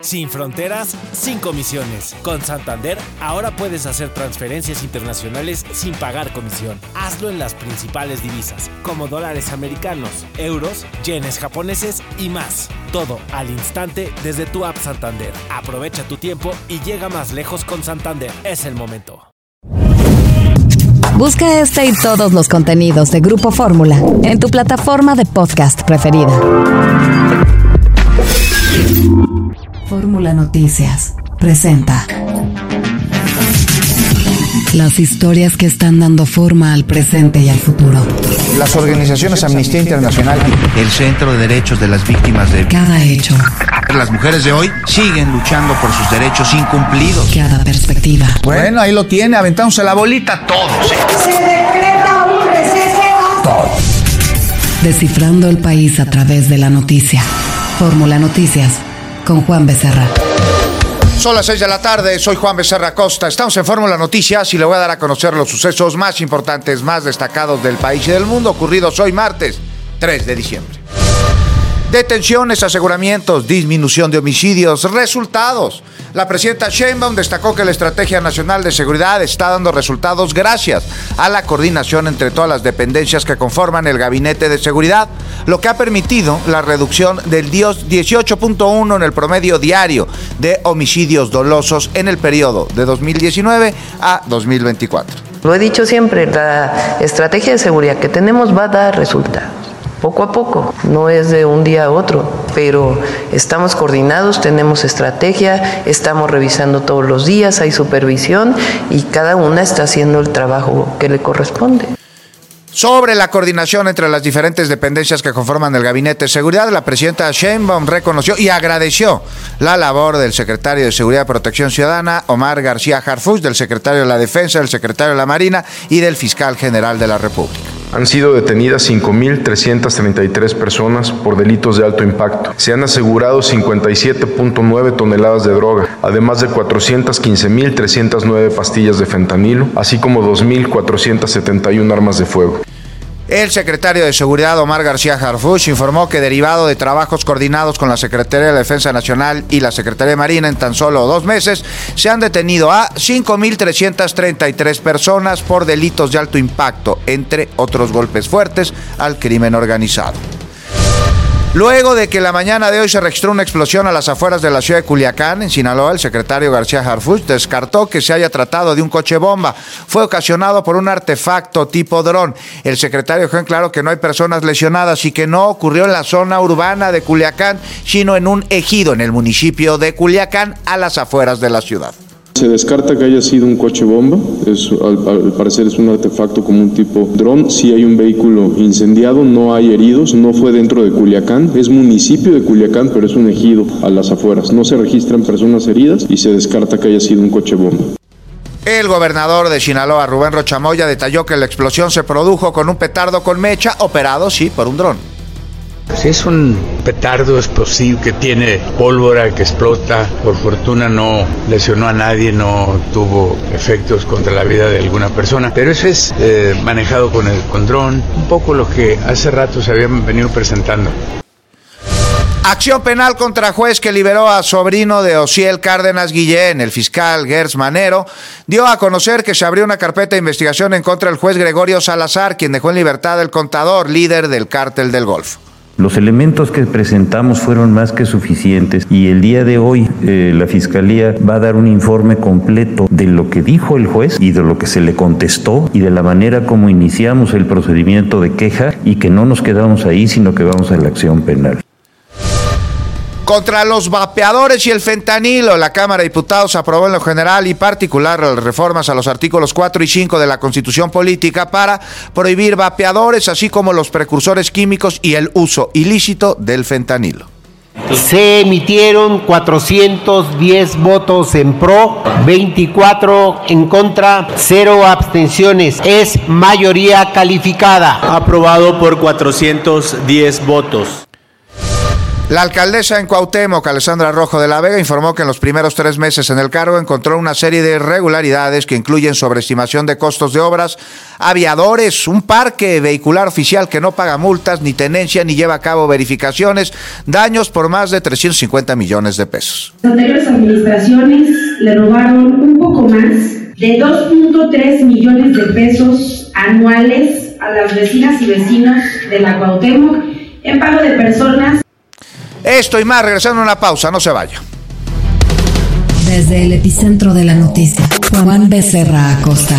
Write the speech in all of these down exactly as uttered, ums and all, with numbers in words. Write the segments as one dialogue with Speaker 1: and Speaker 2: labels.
Speaker 1: Sin fronteras, sin comisiones. Con Santander, ahora puedes hacer transferencias internacionales sin pagar comisión. Hazlo en las principales divisas, como dólares americanos, euros, yenes japoneses y más. Todo al instante desde tu app Santander. Aprovecha tu tiempo y llega más lejos con Santander. Es el momento.
Speaker 2: Busca este y todos los contenidos de Grupo Fórmula en tu plataforma de podcast preferida. Fórmula Noticias presenta las historias que están dando forma al presente y al futuro.
Speaker 3: Las organizaciones Amnistía Internacional,
Speaker 4: el Centro de Derechos de las Víctimas de...
Speaker 2: Cada hecho.
Speaker 4: Las mujeres de hoy siguen luchando por sus derechos incumplidos.
Speaker 2: Cada perspectiva.
Speaker 3: Bueno, ahí lo tiene, aventándose la bolita todos. ¿eh?
Speaker 5: Se decreta un receso.
Speaker 3: Todos.
Speaker 2: Descifrando el país a través de la noticia. Fórmula Noticias con Juan Becerra.
Speaker 3: Son las seis de la tarde, soy Juan Becerra Costa. Estamos en Fórmula Noticias y le voy a dar a conocer los sucesos más importantes, más destacados del país y del mundo ocurridos hoy martes tres de diciembre. Detenciones, aseguramientos, disminución de homicidios, resultados. La presidenta Sheinbaum destacó que la Estrategia Nacional de Seguridad está dando resultados gracias a la coordinación entre todas las dependencias que conforman el Gabinete de Seguridad, lo que ha permitido la reducción del dieciocho punto uno en el promedio diario de homicidios dolosos en el periodo de dos mil diecinueve a dos mil veinticuatro.
Speaker 6: Lo he dicho siempre, la estrategia de seguridad que tenemos va a dar resultados. Poco a poco, no es de un día a otro, pero estamos coordinados, tenemos estrategia, estamos revisando todos los días, hay supervisión y cada una está haciendo el trabajo que le corresponde.
Speaker 3: Sobre la coordinación entre las diferentes dependencias que conforman el Gabinete de Seguridad, la presidenta Sheinbaum reconoció y agradeció la labor del secretario de Seguridad y Protección Ciudadana, Omar García Harfuch, del secretario de la Defensa, del secretario de la Marina y del fiscal general de la República.
Speaker 7: Han sido detenidas cinco mil trescientas treinta y tres personas por delitos de alto impacto. Se han asegurado cincuenta y siete punto nueve toneladas de droga, además de cuatrocientas quince mil trescientas nueve pastillas de fentanilo, así como dos mil cuatrocientas setenta y una armas de fuego.
Speaker 3: El secretario de Seguridad, Omar García Harfuch, informó que derivado de trabajos coordinados con la Secretaría de la Defensa Nacional y la Secretaría de Marina en tan solo dos meses, se han detenido a cinco mil trescientas treinta y tres personas por delitos de alto impacto, entre otros golpes fuertes al crimen organizado. Luego de que la mañana de hoy se registró una explosión a las afueras de la ciudad de Culiacán, en Sinaloa, el secretario García Harfuch descartó que se haya tratado de un coche bomba. Fue ocasionado por un artefacto tipo dron. El secretario dejó en claro que no hay personas lesionadas y que no ocurrió en la zona urbana de Culiacán, sino en un ejido en el municipio de Culiacán, a las afueras de la ciudad.
Speaker 8: Se descarta que haya sido un coche bomba, es, al, al parecer es un artefacto como un tipo dron. Sí hay un vehículo incendiado, no hay heridos, no fue dentro de Culiacán, es municipio de Culiacán, pero es un ejido a las afueras. No se registran personas heridas y se descarta que haya sido un coche bomba.
Speaker 3: El gobernador de Sinaloa, Rubén Rocha Moya, detalló que la explosión se produjo con un petardo con mecha operado, sí, por un dron.
Speaker 9: Sí, es un petardo explosivo que tiene pólvora que explota. Por fortuna no lesionó a nadie, no tuvo efectos contra la vida de alguna persona. Pero eso es eh, manejado con el con dron, un poco lo que hace rato se habían venido presentando.
Speaker 3: Acción penal contra juez que liberó a sobrino de Osiel Cárdenas Guillén. El fiscal Gers Manero dio a conocer que se abrió una carpeta de investigación en contra del juez Gregorio Salazar, quien dejó en libertad al contador, líder del Cártel del Golfo.
Speaker 10: Los elementos que presentamos fueron más que suficientes y el día de hoy eh, la Fiscalía va a dar un informe completo de lo que dijo el juez y de lo que se le contestó y de la manera como iniciamos el procedimiento de queja y que no nos quedamos ahí, sino que vamos a la acción penal.
Speaker 3: Contra los vapeadores y el fentanilo, la Cámara de Diputados aprobó en lo general y particular las reformas a los artículos cuatro y cinco de la Constitución Política para prohibir vapeadores, así como los precursores químicos y el uso ilícito del fentanilo.
Speaker 11: Se emitieron cuatrocientos diez votos en pro, veinticuatro en contra, cero abstenciones. Es mayoría calificada.
Speaker 12: Aprobado por cuatrocientos diez votos.
Speaker 3: La alcaldesa en Cuauhtémoc, Alessandra Rojo de la Vega, informó que en los primeros tres meses en el cargo encontró una serie de irregularidades que incluyen sobreestimación de costos de obras, aviadores, un parque vehicular oficial que no paga multas ni tenencia ni lleva a cabo verificaciones, daños por más de trescientos cincuenta millones de pesos.
Speaker 5: Las anteriores administraciones le robaron un poco más de dos punto tres millones de pesos anuales a las vecinas y vecinos de la Cuauhtémoc en pago de personas.
Speaker 3: Esto y más, regresando a una pausa, no se vaya.
Speaker 2: Desde el epicentro de la noticia, Juan Becerra Acosta.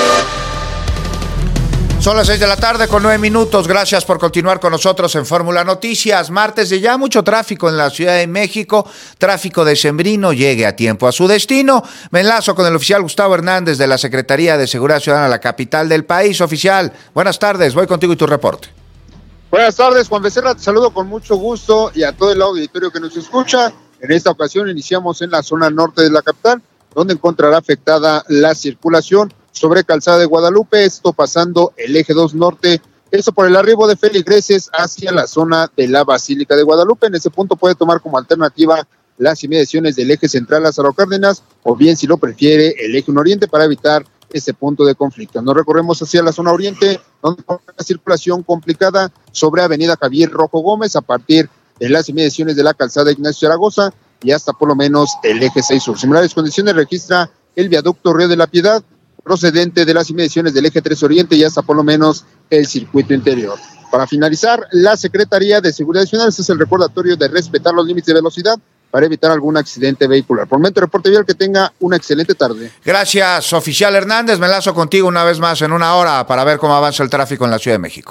Speaker 3: Son las seis de la tarde con nueve minutos. Gracias por continuar con nosotros en Fórmula Noticias. Martes de ya mucho tráfico en la Ciudad de México. Tráfico decembrino, llegue a tiempo a su destino. Me enlazo con el oficial Gustavo Hernández de la Secretaría de Seguridad Ciudadana, la capital del país. Oficial, buenas tardes. Voy contigo y tu reporte.
Speaker 12: Buenas tardes, Juan Becerra, te saludo con mucho gusto y a todo el auditorio que nos escucha. En esta ocasión iniciamos en la zona norte de la capital, donde encontrará afectada la circulación sobre Calzada de Guadalupe, esto pasando el eje dos norte, esto por el arribo de Feligreses hacia la zona de la Basílica de Guadalupe. En ese punto puede tomar como alternativa las inmediaciones del eje central Lázaro Cárdenas, o bien, si lo prefiere, el eje uno oriente para evitar ese punto de conflicto. Nos recorremos hacia la zona oriente, donde hay una circulación complicada sobre Avenida Javier Rojo Gómez, a partir de las inmediaciones de la calzada Ignacio Zaragoza y hasta por lo menos el eje seis sur. Similares condiciones registra el viaducto Río de la Piedad, procedente de las inmediaciones del eje tres oriente y hasta por lo menos el circuito interior. Para finalizar, la Secretaría de Seguridad Ciudadana, este es el recordatorio de respetar los límites de velocidad para evitar algún accidente vehicular. Por el momento, reporte vial, que tenga una excelente tarde.
Speaker 3: Gracias, oficial Hernández. Me enlazo contigo una vez más en una hora para ver cómo avanza el tráfico en la Ciudad de México.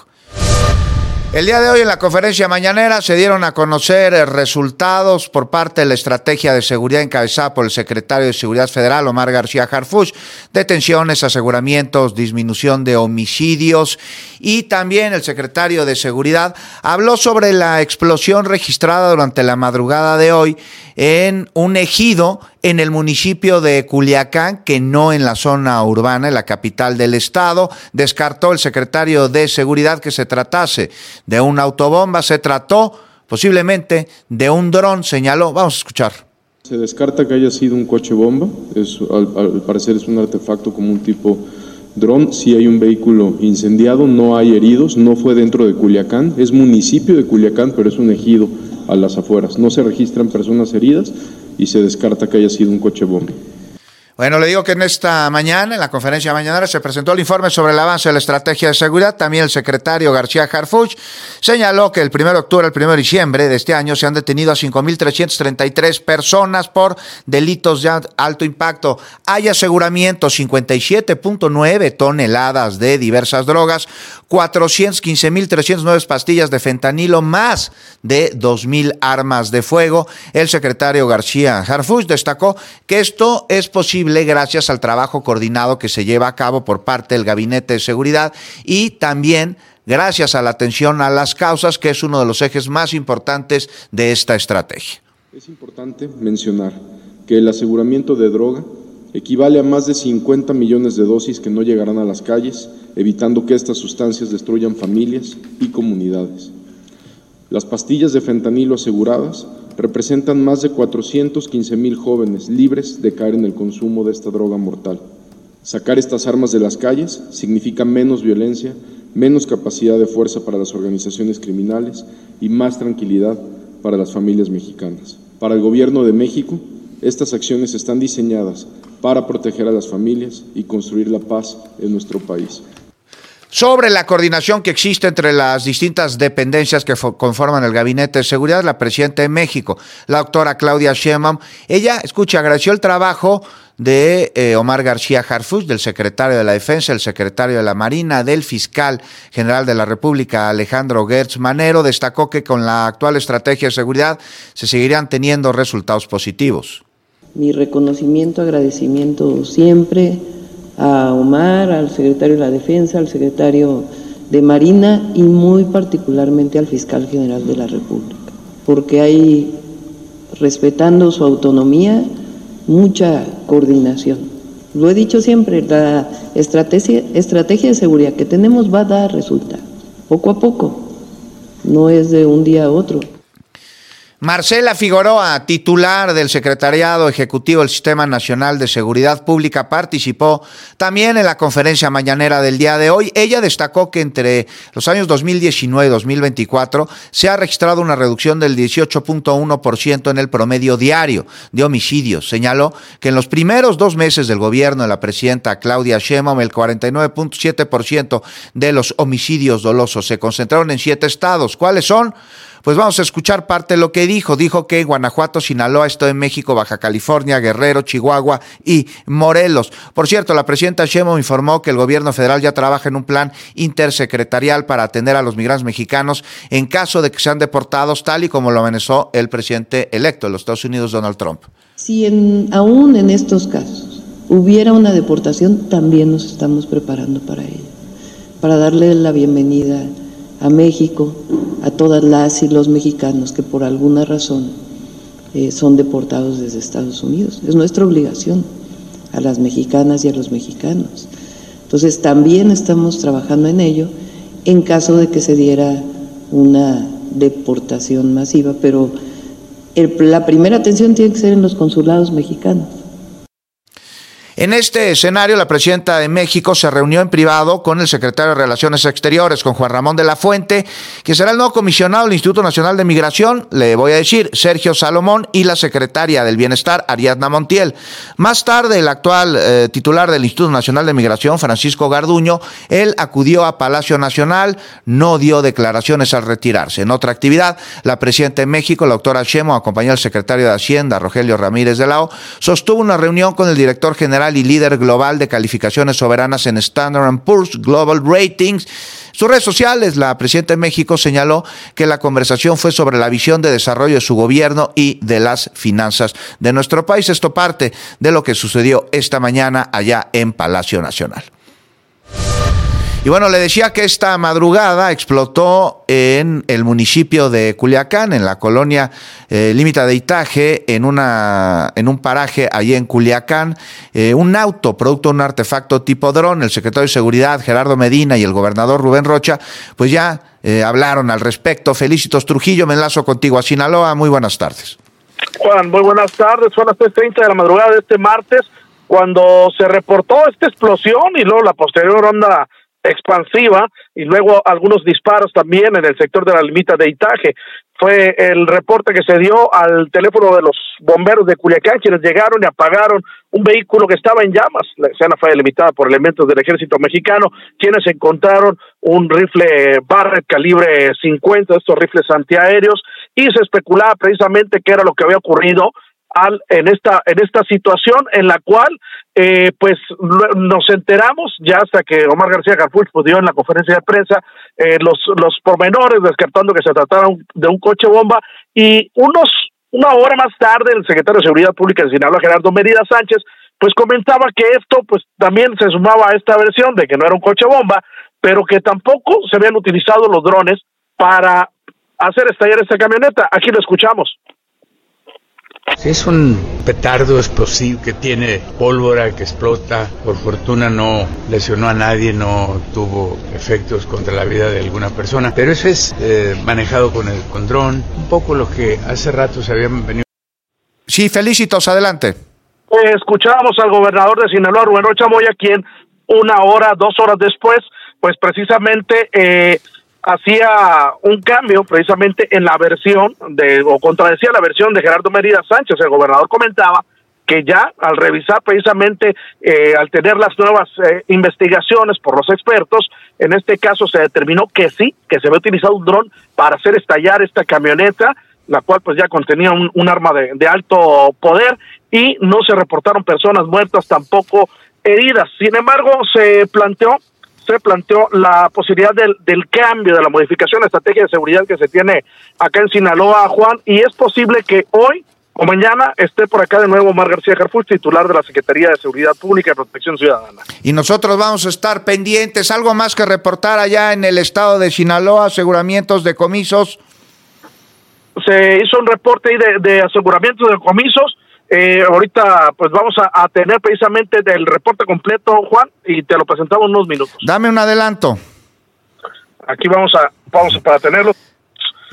Speaker 3: El día de hoy en la conferencia mañanera se dieron a conocer resultados por parte de la estrategia de seguridad encabezada por el secretario de Seguridad Federal, Omar García Harfuch, detenciones, aseguramientos, disminución de homicidios, y también el secretario de Seguridad habló sobre la explosión registrada durante la madrugada de hoy en un ejido en el municipio de Culiacán, que no en la zona urbana, en la capital del estado. Descartó el secretario de Seguridad que se tratase de una autobomba, se trató posiblemente de un dron, señaló. Vamos a escuchar.
Speaker 8: Se descarta que haya sido un coche bomba, es, al, al parecer es un artefacto como un tipo dron. Sí hay un vehículo incendiado, no hay heridos, no fue dentro de Culiacán, es municipio de Culiacán, pero es un ejido a las afueras. No se registran personas heridas y se descarta que haya sido un coche bomba.
Speaker 3: Bueno, le digo que en esta mañana, en la conferencia mañanera, se presentó el informe sobre el avance de la estrategia de seguridad. También el secretario García Harfuch señaló que el primero de octubre al primero de diciembre de este año se han detenido a cinco mil trescientas treinta y tres personas por delitos de alto impacto. Hay aseguramientos, cincuenta y siete punto nueve toneladas de diversas drogas, cuatrocientas quince mil trescientas nueve pastillas de fentanilo, más de dos mil armas de fuego. El secretario García Harfuch destacó que esto es posible gracias al trabajo coordinado que se lleva a cabo por parte del Gabinete de Seguridad y también gracias a la atención a las causas, que es uno de los ejes más importantes de esta estrategia.
Speaker 8: Es importante mencionar que el aseguramiento de droga equivale a más de cincuenta millones de dosis que no llegarán a las calles, evitando que estas sustancias destruyan familias y comunidades. Las pastillas de fentanilo aseguradas representan más de cuatrocientos quince mil jóvenes libres de caer en el consumo de esta droga mortal. Sacar estas armas de las calles significa menos violencia, menos capacidad de fuerza para las organizaciones criminales y más tranquilidad para las familias mexicanas. Para el Gobierno de México, estas acciones están diseñadas para proteger a las familias y construir la paz en nuestro país.
Speaker 3: Sobre la coordinación que existe entre las distintas dependencias que conforman el Gabinete de Seguridad, la presidenta de México, la doctora Claudia Sheinbaum, ella, escucha, agradeció el trabajo de eh, Omar García Harfuch, del secretario de la Defensa, el secretario de la Marina, del fiscal general de la República, Alejandro Gertz Manero. Destacó que con la actual estrategia de seguridad se seguirían teniendo resultados positivos.
Speaker 6: Mi reconocimiento, agradecimiento siempre a Omar, al secretario de la Defensa, al secretario de Marina y muy particularmente al fiscal general de la República, porque hay, respetando su autonomía, mucha coordinación. Lo he dicho siempre, la estrategia, estrategia de seguridad que tenemos va a dar resultados, poco a poco, no es de un día a otro.
Speaker 3: Marcela Figueroa, titular del Secretariado Ejecutivo del Sistema Nacional de Seguridad Pública, participó también en la conferencia mañanera del día de hoy. Ella destacó que entre los años dos mil diecinueve y dos mil veinticuatro se ha registrado una reducción del dieciocho punto uno por ciento en el promedio diario de homicidios. Señaló que en los primeros dos meses del gobierno de la presidenta Claudia Sheinbaum, el cuarenta y nueve punto siete por ciento de los homicidios dolosos se concentraron en siete estados. ¿Cuáles son? Pues vamos a escuchar parte de lo que dijo. Dijo que Guanajuato, Sinaloa, Estado de México, Baja California, Guerrero, Chihuahua y Morelos. Por cierto, la presidenta Sheinbaum informó que el gobierno federal ya trabaja en un plan intersecretarial para atender a los migrantes mexicanos en caso de que sean deportados, tal y como lo amenazó el presidente electo de los Estados Unidos, Donald Trump.
Speaker 13: Si en, aún en estos casos hubiera una deportación, también nos estamos preparando para ello, para darle la bienvenida a México, a todas las y los mexicanos que por alguna razón eh, son deportados desde Estados Unidos. Es nuestra obligación a las mexicanas y a los mexicanos. Entonces también estamos trabajando en ello en caso de que se diera una deportación masiva, pero el, la primera atención tiene que ser en los consulados mexicanos.
Speaker 3: En este escenario, la presidenta de México se reunió en privado con el secretario de Relaciones Exteriores, con Juan Ramón de la Fuente, que será el nuevo comisionado del Instituto Nacional de Migración, le voy a decir, Sergio Salomón, y la secretaria del Bienestar, Ariadna Montiel. Más tarde, el actual eh, titular del Instituto Nacional de Migración, Francisco Garduño, él acudió a Palacio Nacional, no dio declaraciones al retirarse. En otra actividad, la presidenta de México, la doctora Sheinbaum, acompañada del secretario de Hacienda, Rogelio Ramírez de la O, sostuvo una reunión con el director general y líder global de calificaciones soberanas en Standard and Poor's Global Ratings. Sus redes sociales, la presidenta de México señaló que la conversación fue sobre la visión de desarrollo de su gobierno y de las finanzas de nuestro país. Esto parte de lo que sucedió esta mañana allá en Palacio Nacional. Y bueno, le decía que esta madrugada explotó en el municipio de Culiacán, en la colonia eh, límite de Itaje, en una en un paraje allí en Culiacán, eh, un auto producto de un artefacto tipo dron. El secretario de Seguridad, Gerardo Medina, y el gobernador Rubén Rocha, pues ya eh, hablaron al respecto. Felicitos Trujillo, me enlazo contigo a Sinaloa. Muy buenas tardes.
Speaker 14: Juan, muy buenas tardes. Son las tres treinta de la madrugada de este martes, cuando se reportó esta explosión y luego la posterior onda expansiva y luego algunos disparos también en el sector de la limita de Itaje. Fue el reporte que se dio al teléfono de los bomberos de Culiacán, quienes llegaron y apagaron un vehículo que estaba en llamas. La escena fue delimitada por elementos del ejército mexicano, quienes encontraron un rifle Barrett calibre cincuenta, estos rifles antiaéreos, y se especulaba precisamente qué era lo que había ocurrido al, en esta en esta situación, en la cual eh, pues nos enteramos ya hasta que Omar García Harfuch pues, dio en la conferencia de prensa eh, los los pormenores, descartando que se tratara un, de un coche bomba, y unos una hora más tarde el secretario de Seguridad Pública de Sinaloa, Gerardo Medina Sánchez, pues comentaba que esto pues también se sumaba a esta versión de que no era un coche bomba, pero que tampoco se habían utilizado los drones para hacer estallar esta camioneta. Aquí lo escuchamos.
Speaker 9: Es un petardo explosivo que tiene pólvora, que explota. Por fortuna no lesionó a nadie, no tuvo efectos contra la vida de alguna persona. Pero eso es eh, manejado con el con dron, un poco lo que hace rato se habían venido.
Speaker 3: Sí, Felicitos, adelante.
Speaker 14: Eh, escuchábamos al gobernador de Sinaloa, Rubén Rocha Moya, quien una hora, dos horas después, pues precisamente eh, hacía un cambio precisamente en la versión de, o contradecía la versión de Gerardo Medina Sánchez. El gobernador comentaba que ya al revisar precisamente, eh, al tener las nuevas eh, investigaciones por los expertos, en este caso se determinó que sí, que se había utilizado un dron para hacer estallar esta camioneta, la cual pues ya contenía un, un arma de, de alto poder, y no se reportaron personas muertas, tampoco heridas. Sin embargo, se planteó se planteó la posibilidad del, del cambio, de la modificación de la estrategia de seguridad que se tiene acá en Sinaloa, Juan, y es posible que hoy o mañana esté por acá de nuevo Omar García Harfuch, titular de la Secretaría de Seguridad Pública y Protección Ciudadana.
Speaker 3: Y nosotros vamos a estar pendientes. ¿Algo más que reportar allá en el estado de Sinaloa? ¿Aseguramientos, decomisos?
Speaker 14: Se hizo un reporte ahí de, de aseguramientos, de decomisos. Eh, ahorita pues vamos a, a tener precisamente el reporte completo, Juan, y te lo presentamos en unos minutos.
Speaker 3: Dame un adelanto.
Speaker 14: Aquí vamos a vamos para tenerlo.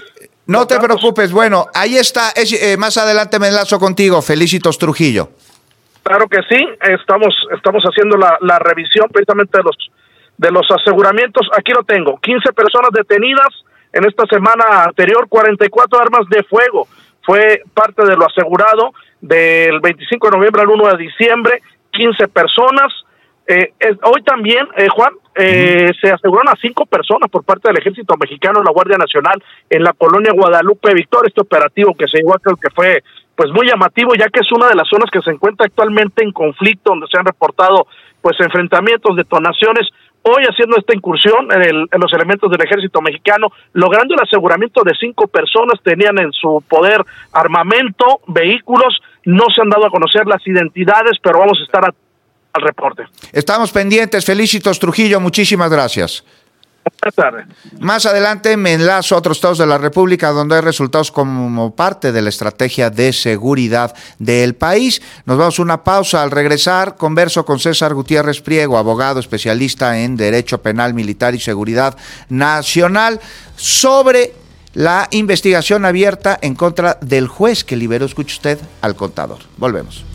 Speaker 3: No te preocupes, bueno, ahí está, es, eh, más adelante me enlazo contigo, Felicitos Trujillo.
Speaker 14: Claro que sí, estamos estamos haciendo la, la revisión precisamente de los de los aseguramientos. Aquí lo tengo, quince personas detenidas en esta semana anterior, cuarenta y cuatro armas de fuego. Fue parte de lo asegurado del veinticinco de noviembre al uno de diciembre, quince personas. Eh, eh, hoy también, eh, Juan, eh, uh-huh. se aseguraron a cinco personas por parte del Ejército Mexicano, la Guardia Nacional, en la colonia Guadalupe Victoria. Este operativo que se llevó a cabo, que fue pues muy llamativo, ya que es una de las zonas que se encuentra actualmente en conflicto, donde se han reportado pues enfrentamientos, detonaciones. Hoy haciendo esta incursión en, el, en los elementos del Ejército Mexicano, logrando el aseguramiento de cinco personas, tenían en su poder armamento, vehículos, no se han dado a conocer las identidades, pero vamos a estar a, al reporte.
Speaker 3: Estamos pendientes, Felicitos Trujillo, muchísimas gracias.
Speaker 14: Buenas tardes.
Speaker 3: Más adelante me enlazo a otros estados de la República donde hay resultados como parte de la estrategia de seguridad del país. Nos vamos a una pausa. Al regresar, converso con César Gutiérrez Priego, abogado especialista en Derecho Penal, Militar y Seguridad Nacional, sobre la investigación abierta en contra del juez que liberó, escuche usted, al contador. Volvemos.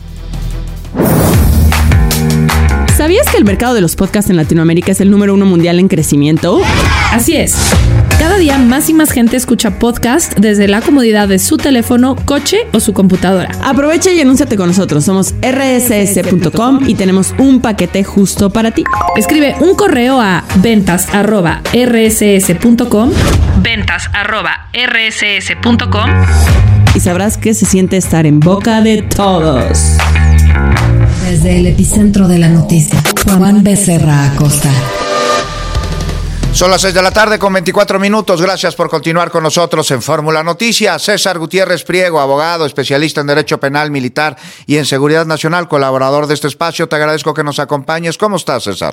Speaker 15: ¿Sabías que el mercado de los podcasts en Latinoamérica es el número uno mundial en crecimiento?
Speaker 16: Así es. Cada día más y más gente escucha podcast desde la comodidad de su teléfono, coche o su computadora.
Speaker 15: Aprovecha y anúnciate con nosotros. Somos erre ese ese punto com y tenemos un paquete justo para ti.
Speaker 16: Escribe un correo a ventas arroba erre ese ese punto com, ventas arroba erre ese ese punto com,
Speaker 15: y sabrás que se siente estar en boca de todos.
Speaker 2: Desde el epicentro de la noticia, Juan Becerra Acosta.
Speaker 3: Son las seis de la tarde con veinticuatro minutos. Gracias por continuar con nosotros en Fórmula Noticias. César Gutiérrez Priego, abogado, especialista en Derecho Penal, Militar y en Seguridad Nacional, colaborador de este espacio. Te agradezco que nos acompañes. ¿Cómo estás, César?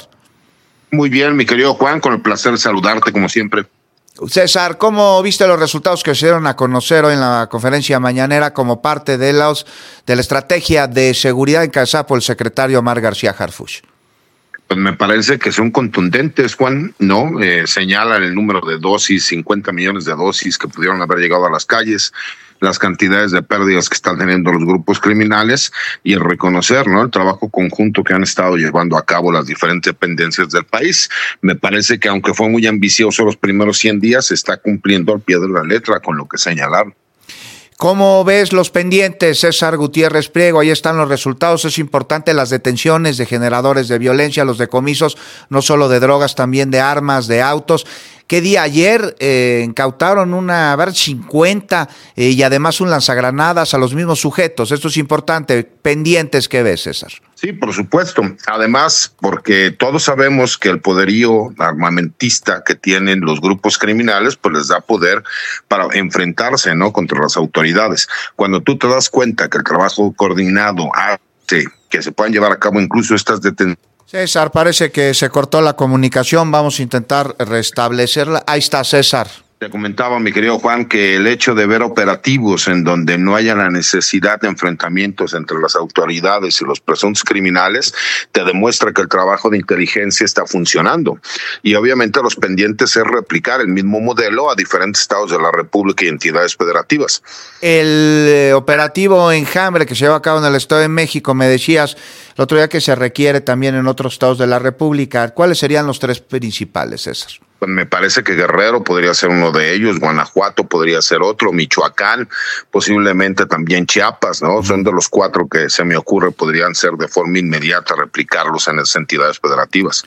Speaker 17: Muy bien, mi querido Juan, con el placer de saludarte como siempre.
Speaker 3: César, ¿cómo viste los resultados que se dieron a conocer hoy en la conferencia mañanera como parte de, los, de la estrategia de seguridad encabezada por el secretario Omar García Harfuch?
Speaker 17: Pues me parece que son contundentes, Juan, ¿no? Eh, señalan el número de dosis, cincuenta millones de dosis que pudieron haber llegado a las calles, las cantidades de pérdidas que están teniendo los grupos criminales y el reconocer, ¿no?, el trabajo conjunto que han estado llevando a cabo las diferentes dependencias del país. Me parece que aunque fue muy ambicioso los primeros cien días, se está cumpliendo al pie de la letra con lo que señalaron.
Speaker 3: ¿Cómo ves los pendientes, César Gutiérrez Priego? Ahí están los resultados. Es importante las detenciones de generadores de violencia, los decomisos, no solo de drogas, también de armas, de autos. ¿Qué día? Ayer eh, incautaron una, a ver, cincuenta eh, y además un lanzagranadas a los mismos sujetos. Esto es importante. ¿Pendientes qué ves, César?
Speaker 17: Sí, por supuesto. Además, porque todos sabemos que el poderío armamentista que tienen los grupos criminales, pues les da poder para enfrentarse, ¿no?, contra las autoridades. Cuando tú te das cuenta que el trabajo coordinado hace que se puedan llevar a cabo incluso estas detenciones.
Speaker 3: César, parece que se cortó la comunicación. Vamos a intentar restablecerla. Ahí está, César.
Speaker 17: Te comentaba, mi querido Juan, que el hecho de ver operativos en donde no haya la necesidad de enfrentamientos entre las autoridades y los presuntos criminales te demuestra que el trabajo de inteligencia está funcionando. Y obviamente los pendientes es replicar el mismo modelo a diferentes estados de la República y entidades federativas.
Speaker 3: El eh, operativo Enjambre que se lleva a cabo en el Estado de México, me decías el otro día que se requiere también en otros estados de la República. ¿Cuáles serían los tres principales, César?
Speaker 17: Pues me parece que Guerrero podría ser uno de ellos, Guanajuato podría ser otro, Michoacán, posiblemente también Chiapas, ¿no? Uh-huh. Son de los cuatro que se me ocurre podrían ser de forma inmediata replicarlos en las entidades federativas.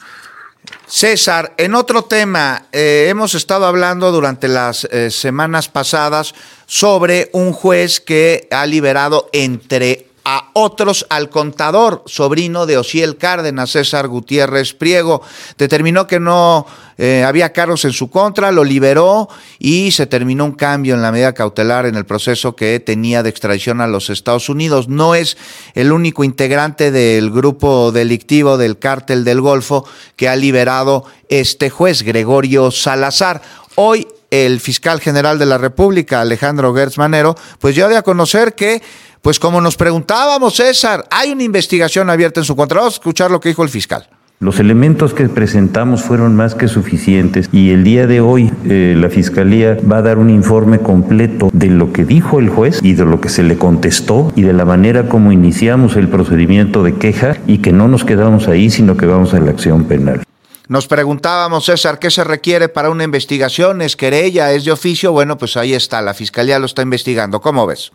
Speaker 3: César, en otro tema, eh, hemos estado hablando durante las eh, semanas pasadas sobre un juez que ha liberado entre a otros al contador, sobrino de Osiel Cárdenas, César Gutiérrez Priego. Determinó que no eh, había cargos en su contra, lo liberó y se terminó un cambio en la medida cautelar en el proceso que tenía de extradición a los Estados Unidos. No es el único integrante del grupo delictivo del Cártel del Golfo que ha liberado este juez, Gregorio Salazar. Hoy el fiscal general de la República, Alejandro Gertz Manero, pues ya dio a conocer que, pues como nos preguntábamos, César, hay una investigación abierta en su contra. Vamos a escuchar lo que dijo el fiscal.
Speaker 10: Los elementos que presentamos fueron más que suficientes y el día de hoy eh, la Fiscalía va a dar un informe completo de lo que dijo el juez y de lo que se le contestó y de la manera como iniciamos el procedimiento de queja y que no nos quedamos ahí, sino que vamos a la acción penal.
Speaker 3: Nos preguntábamos, César, ¿qué se requiere para una investigación? ¿Es querella? ¿Es de oficio? Bueno, pues ahí está, la Fiscalía lo está investigando. ¿Cómo ves?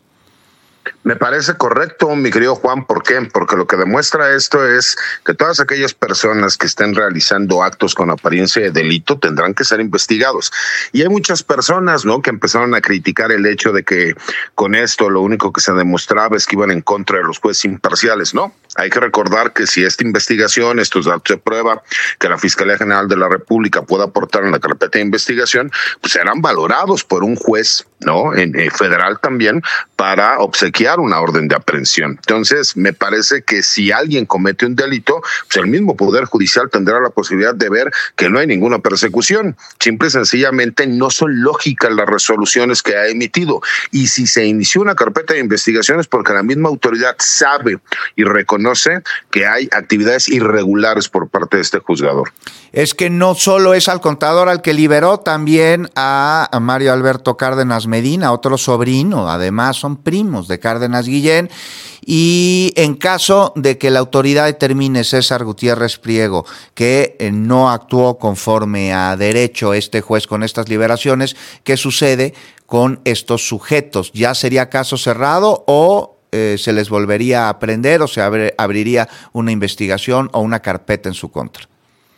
Speaker 17: Me parece correcto, mi querido Juan. ¿Por qué? Porque lo que demuestra esto es que todas aquellas personas que estén realizando actos con apariencia de delito tendrán que ser investigados. Y hay muchas personas, ¿no?, que empezaron a criticar el hecho de que con esto lo único que se demostraba es que iban en contra de los jueces imparciales. No, hay que recordar que si esta investigación, estos datos de prueba que la Fiscalía General de la República pueda aportar en la carpeta de investigación, pues serán valorados por un juez, ¿no?, en, en federal también, para obsequiar una orden de aprehensión. Entonces, me parece que si alguien comete un delito, pues el mismo Poder Judicial tendrá la posibilidad de ver que no hay ninguna persecución. Simple y sencillamente no son lógicas las resoluciones que ha emitido. Y si se inició una carpeta de investigación es porque la misma autoridad sabe y reconoce que hay actividades irregulares por parte de este juzgador.
Speaker 3: Es que no solo es al contador al que liberó, también a Mario Alberto Cárdenas Medina, otro sobrino, además son primos de Cárdenas Guillén, y en caso de que la autoridad determine, César Gutiérrez Priego, que eh, no actuó conforme a derecho este juez con estas liberaciones, ¿qué sucede con estos sujetos? ¿Ya sería caso cerrado o eh, se les volvería a prender o se abre, abriría una investigación o una carpeta en su contra?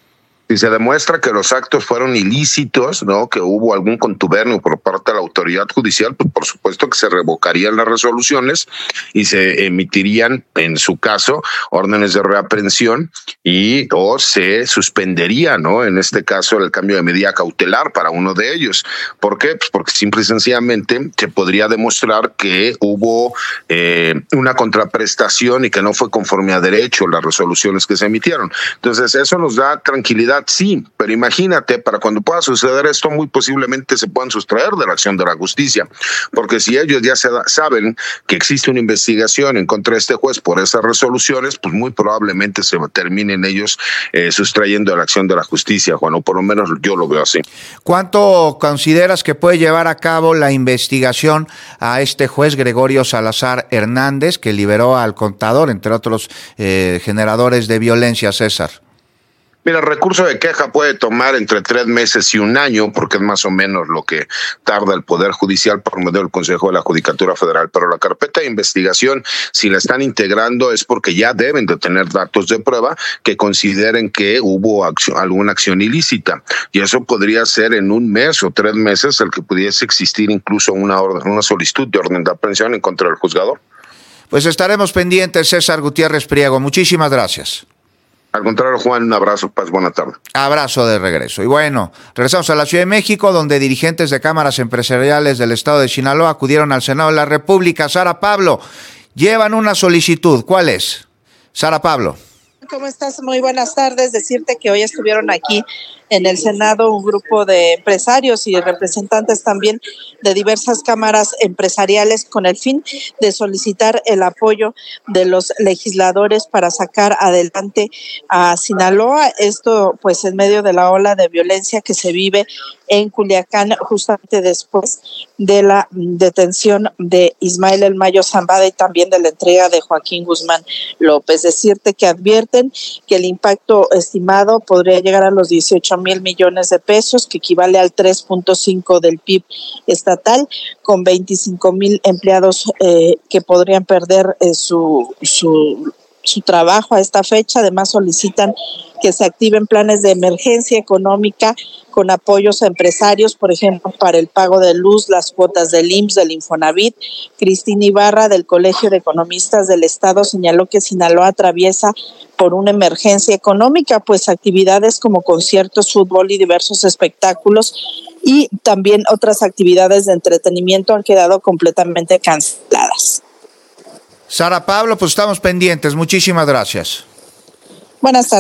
Speaker 17: Si se demuestra que los actos fueron ilícitos, ¿no?, que hubo algún contubernio por parte de la autoridad judicial, pues por supuesto que se revocarían las resoluciones y se emitirían, en su caso, órdenes de reaprehensión y o se suspendería, ¿no?, en este caso, el cambio de medida cautelar para uno de ellos. ¿Por qué? Pues porque simple y sencillamente se podría demostrar que hubo eh, una contraprestación y que no fue conforme a derecho las resoluciones que se emitieron. Entonces, eso nos da tranquilidad. Sí, pero imagínate, para cuando pueda suceder esto, muy posiblemente se puedan sustraer de la acción de la justicia, porque si ellos ya se da, saben que existe una investigación en contra de este juez por esas resoluciones, pues muy probablemente se terminen ellos eh, sustrayendo de la acción de la justicia, Juan, o por lo menos yo lo veo así.
Speaker 3: ¿Cuánto consideras que puede llevar a cabo la investigación a este juez Gregorio Salazar Hernández, que liberó al contador, entre otros eh, generadores de violencia, César?
Speaker 17: Mira, el recurso de queja puede tomar entre tres meses y un año, porque es más o menos lo que tarda el Poder Judicial por medio del Consejo de la Judicatura Federal. Pero la carpeta de investigación, si la están integrando, es porque ya deben de tener datos de prueba que consideren que hubo acción, alguna acción ilícita. Y eso podría ser en un mes o tres meses el que pudiese existir incluso una orden, una solicitud de orden de aprehensión en contra del juzgador.
Speaker 3: Pues estaremos pendientes, César Gutiérrez Priego. Muchísimas gracias.
Speaker 17: Al contrario, Juan, un abrazo, paz, buena tarde.
Speaker 3: Abrazo de regreso. Y bueno, regresamos a la Ciudad de México, donde dirigentes de cámaras empresariales del estado de Sinaloa acudieron al Senado de la República. Sara Pablo, llevan una solicitud. ¿Cuál es? Sara Pablo.
Speaker 18: ¿Cómo estás? Muy buenas tardes. Decirte que hoy estuvieron aquí en el Senado un grupo de empresarios y representantes también de diversas cámaras empresariales con el fin de solicitar el apoyo de los legisladores para sacar adelante a Sinaloa. Esto pues en medio de la ola de violencia que se vive en Culiacán justamente después de la detención de Ismael El Mayo Zambada y también de la entrega de Joaquín Guzmán López. Decirte que advierten que el impacto estimado podría llegar a los dieciocho mil millones de pesos, que equivale al tres punto cinco del P I B estatal, con veinticinco mil empleados eh, que podrían perder eh, su, su, su trabajo a esta fecha. Además solicitan que se activen planes de emergencia económica con apoyos a empresarios, por ejemplo, para el pago de luz, las cuotas del I M S S, del Infonavit. Cristina Ibarra, del Colegio de Economistas del Estado, señaló que Sinaloa atraviesa por una emergencia económica, pues actividades como conciertos, fútbol y diversos espectáculos y también otras actividades de entretenimiento han quedado completamente canceladas.
Speaker 3: Sara Pablo, pues estamos pendientes. Muchísimas gracias.
Speaker 18: Buenas tardes.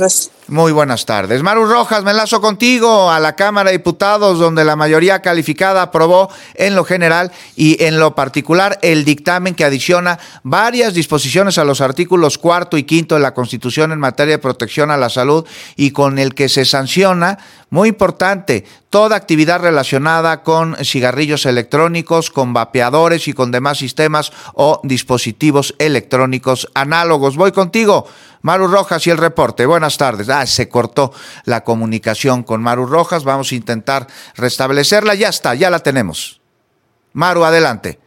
Speaker 3: Muy buenas tardes. Maru Rojas, me enlazo contigo a la Cámara de Diputados, donde la mayoría calificada aprobó en lo general y en lo particular el dictamen que adiciona varias disposiciones a los artículos cuarto y quinto de la Constitución en materia de protección a la salud y con el que se sanciona, muy importante, toda actividad relacionada con cigarrillos electrónicos, con vapeadores y con demás sistemas o dispositivos electrónicos análogos. Voy contigo, Maru Rojas, y el reporte. Buenas tardes. Ah, se cortó la comunicación con Maru Rojas. Vamos a intentar restablecerla. Ya está, ya la tenemos. Maru, adelante.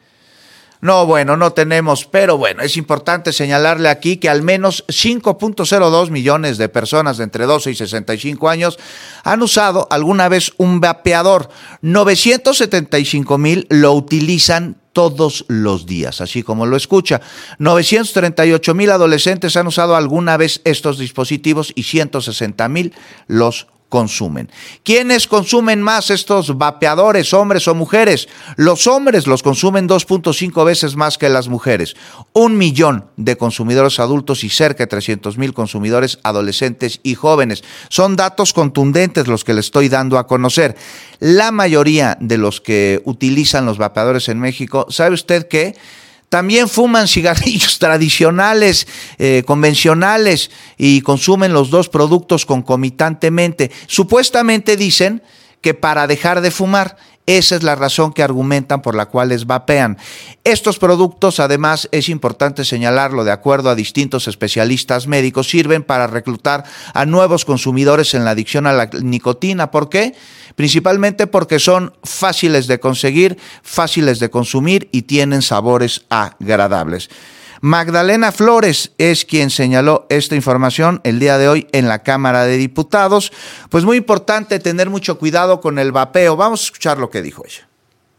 Speaker 3: No, bueno, no tenemos, pero bueno, es importante señalarle aquí que al menos cinco punto cero dos millones de personas de entre doce y sesenta y cinco años han usado alguna vez un vapeador. novecientos setenta y cinco mil lo utilizan todos los días, así como lo escucha. novecientos treinta y ocho mil adolescentes han usado alguna vez estos dispositivos y ciento sesenta mil los consumen. ¿Quiénes consumen más estos vapeadores, hombres o mujeres? Los hombres los consumen dos punto cinco veces más que las mujeres. Un millón de consumidores adultos y cerca de trescientos mil consumidores adolescentes y jóvenes. Son datos contundentes los que le estoy dando a conocer. La mayoría de los que utilizan los vapeadores en México, ¿sabe usted qué? También fuman cigarrillos tradicionales, eh, convencionales, y consumen los dos productos concomitantemente. Supuestamente dicen que para dejar de fumar, esa es la razón que argumentan por la cual les vapean. Estos productos, además, es importante señalarlo, de acuerdo a distintos especialistas médicos, sirven para reclutar a nuevos consumidores en la adicción a la nicotina. ¿Por qué? Principalmente porque son fáciles de conseguir, fáciles de consumir y tienen sabores agradables. Magdalena Flores es quien señaló esta información el día de hoy en la Cámara de Diputados. Pues muy importante tener mucho cuidado con el vapeo. Vamos a escuchar lo que dijo ella.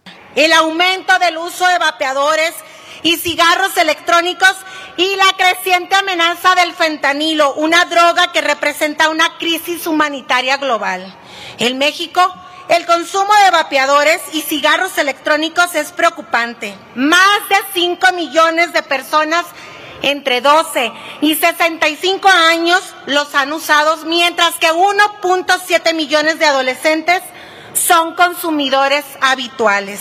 Speaker 19: El aumento del uso de vapeadores y cigarros electrónicos y la creciente amenaza del fentanilo, una droga que representa una crisis humanitaria global. En México, el consumo de vapeadores y cigarros electrónicos es preocupante. Más de cinco millones de personas entre doce y sesenta y cinco años los han usado, mientras que uno punto siete millones de adolescentes son consumidores habituales.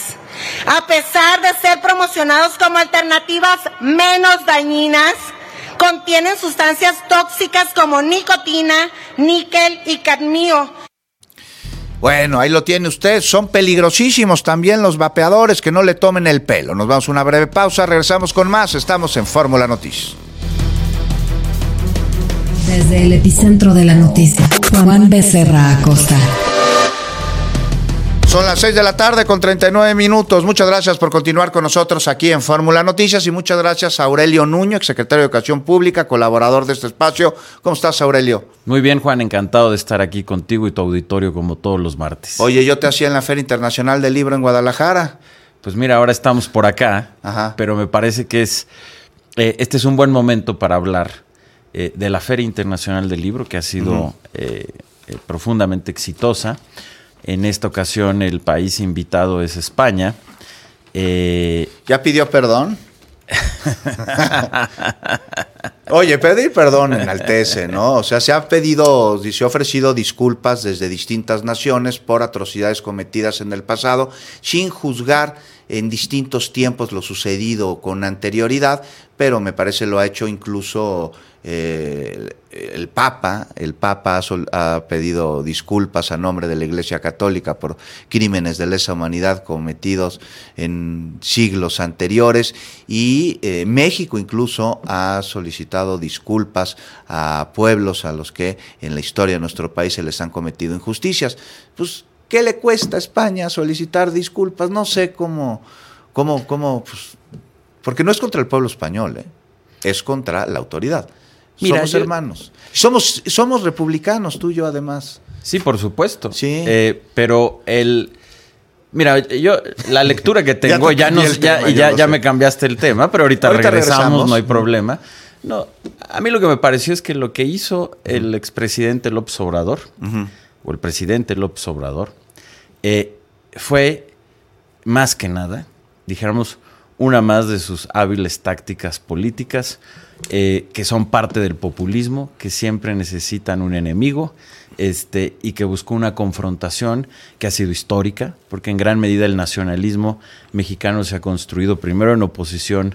Speaker 19: A pesar de ser promocionados como alternativas menos dañinas, contienen sustancias tóxicas como nicotina, níquel y cadmio.
Speaker 3: Bueno, ahí lo tiene usted, son peligrosísimos también los vapeadores, que no le tomen el pelo. Nos vamos a una breve pausa, regresamos con más, estamos en Fórmula Noticias.
Speaker 2: Desde el epicentro de la noticia, Juan Becerra Acosta.
Speaker 3: Son las seis de la tarde con treinta y nueve minutos. Muchas gracias por continuar con nosotros aquí en Fórmula Noticias y muchas gracias a Aurelio Nuño, exsecretario de Educación Pública, colaborador de este espacio. ¿Cómo estás, Aurelio?
Speaker 20: Muy bien, Juan, encantado de estar aquí contigo y tu auditorio como todos los martes.
Speaker 3: Oye, yo te hacía en la Feria Internacional del Libro en Guadalajara.
Speaker 20: Pues mira, ahora estamos por acá, Ajá. pero me parece que es eh, este es un buen momento para hablar eh, de la Feria Internacional del Libro, que ha sido uh-huh. eh, eh, profundamente exitosa. En esta ocasión el país invitado es España. Eh...
Speaker 3: ¿Ya pidió perdón? Oye, pedir perdón enaltece, ¿no? O sea, se ha pedido, se ha ofrecido disculpas desde distintas naciones por atrocidades cometidas en el pasado, sin juzgar en distintos tiempos lo sucedido con anterioridad, pero me parece lo ha hecho incluso eh, el, el Papa. El Papa ha, sol, ha pedido disculpas a nombre de la Iglesia Católica por crímenes de lesa humanidad cometidos en siglos anteriores, y eh, México incluso ha solicitado disculpas a pueblos a los que en la historia de nuestro país se les han cometido injusticias. Pues, ¿qué le cuesta a España solicitar disculpas? No sé cómo, cómo, cómo, pues, porque no es contra el pueblo español, ¿eh? Es contra la autoridad. Mira, somos yo... hermanos. Somos, somos republicanos, tú y yo además.
Speaker 20: Sí, por supuesto.
Speaker 3: Sí.
Speaker 20: Eh, pero el... Mira, yo la lectura que tengo, ya, ya, nos, ya, tema, ya, ya me cambiaste el tema, pero ahorita, ahorita regresamos, regresamos, no hay problema. No, a mí lo que me pareció es que lo que hizo el expresidente López Obrador, uh-huh. o el presidente López Obrador, eh, fue más que nada, dijéramos, una más de sus hábiles tácticas políticas, eh, que son parte del populismo, que siempre necesitan un enemigo, este, y que buscó una confrontación que ha sido histórica, porque en gran medida el nacionalismo mexicano se ha construido primero en oposición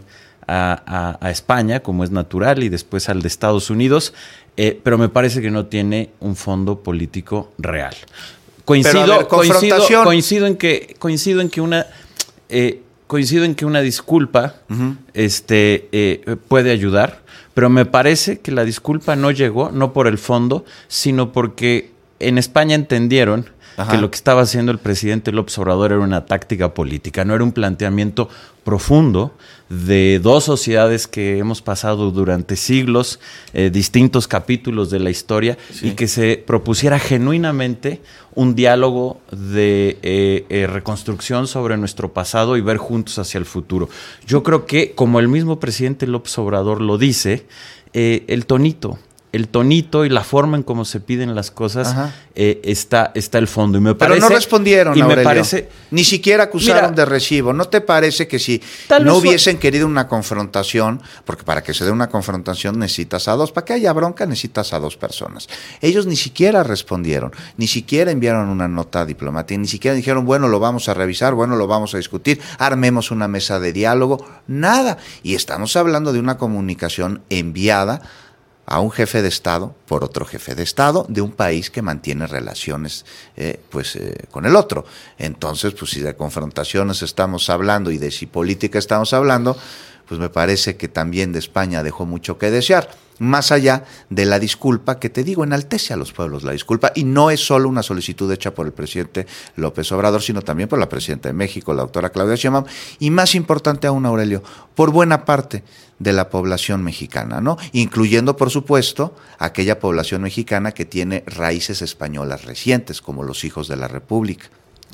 Speaker 20: a, a, a España, como es natural, y después al de Estados Unidos, eh, pero me parece que no tiene un fondo político real. Coincido, ver, coincido, coincido en que coincido en que una eh, coincido en que una disculpa uh-huh. este eh, puede ayudar, pero me parece que la disculpa no llegó no por el fondo, sino porque en España entendieron Ajá. que lo que estaba haciendo el presidente López Obrador era una táctica política, no era un planteamiento profundo de dos sociedades que hemos pasado durante siglos, eh, distintos capítulos de la historia, sí. y que se propusiera genuinamente un diálogo de eh, eh, reconstrucción sobre nuestro pasado y ver juntos hacia el futuro. Yo creo que, como el mismo presidente López Obrador lo dice, eh, el tonito, el tonito y la forma en cómo se piden las cosas eh, está, está el fondo. Y me parece,
Speaker 3: Pero no respondieron,
Speaker 20: y
Speaker 3: Aurelio.
Speaker 20: Me parece,
Speaker 3: Ni siquiera acusaron mira, de recibo. ¿No te parece que si no hubiesen fue... querido una confrontación, porque para que se dé una confrontación necesitas a dos, para que haya bronca necesitas a dos personas? Ellos ni siquiera respondieron, ni siquiera enviaron una nota diplomática, ni siquiera dijeron, bueno, lo vamos a revisar, bueno, lo vamos a discutir, armemos una mesa de diálogo, nada. Y estamos hablando de una comunicación enviada a un jefe de Estado por otro jefe de Estado de un país que mantiene relaciones eh, pues eh, con el otro. Entonces, pues si de confrontaciones estamos hablando y de si política estamos hablando, pues me parece que también de España dejó mucho que desear. Más allá de la disculpa, que te digo, enaltece a los pueblos la disculpa, y no es solo una solicitud hecha por el presidente López Obrador, sino también por la presidenta de México, la doctora Claudia Sheinbaum, y más importante aún, Aurelio, por buena parte de la población mexicana, ¿no? Incluyendo, por supuesto, aquella población mexicana que tiene raíces españolas recientes, como los hijos de la República.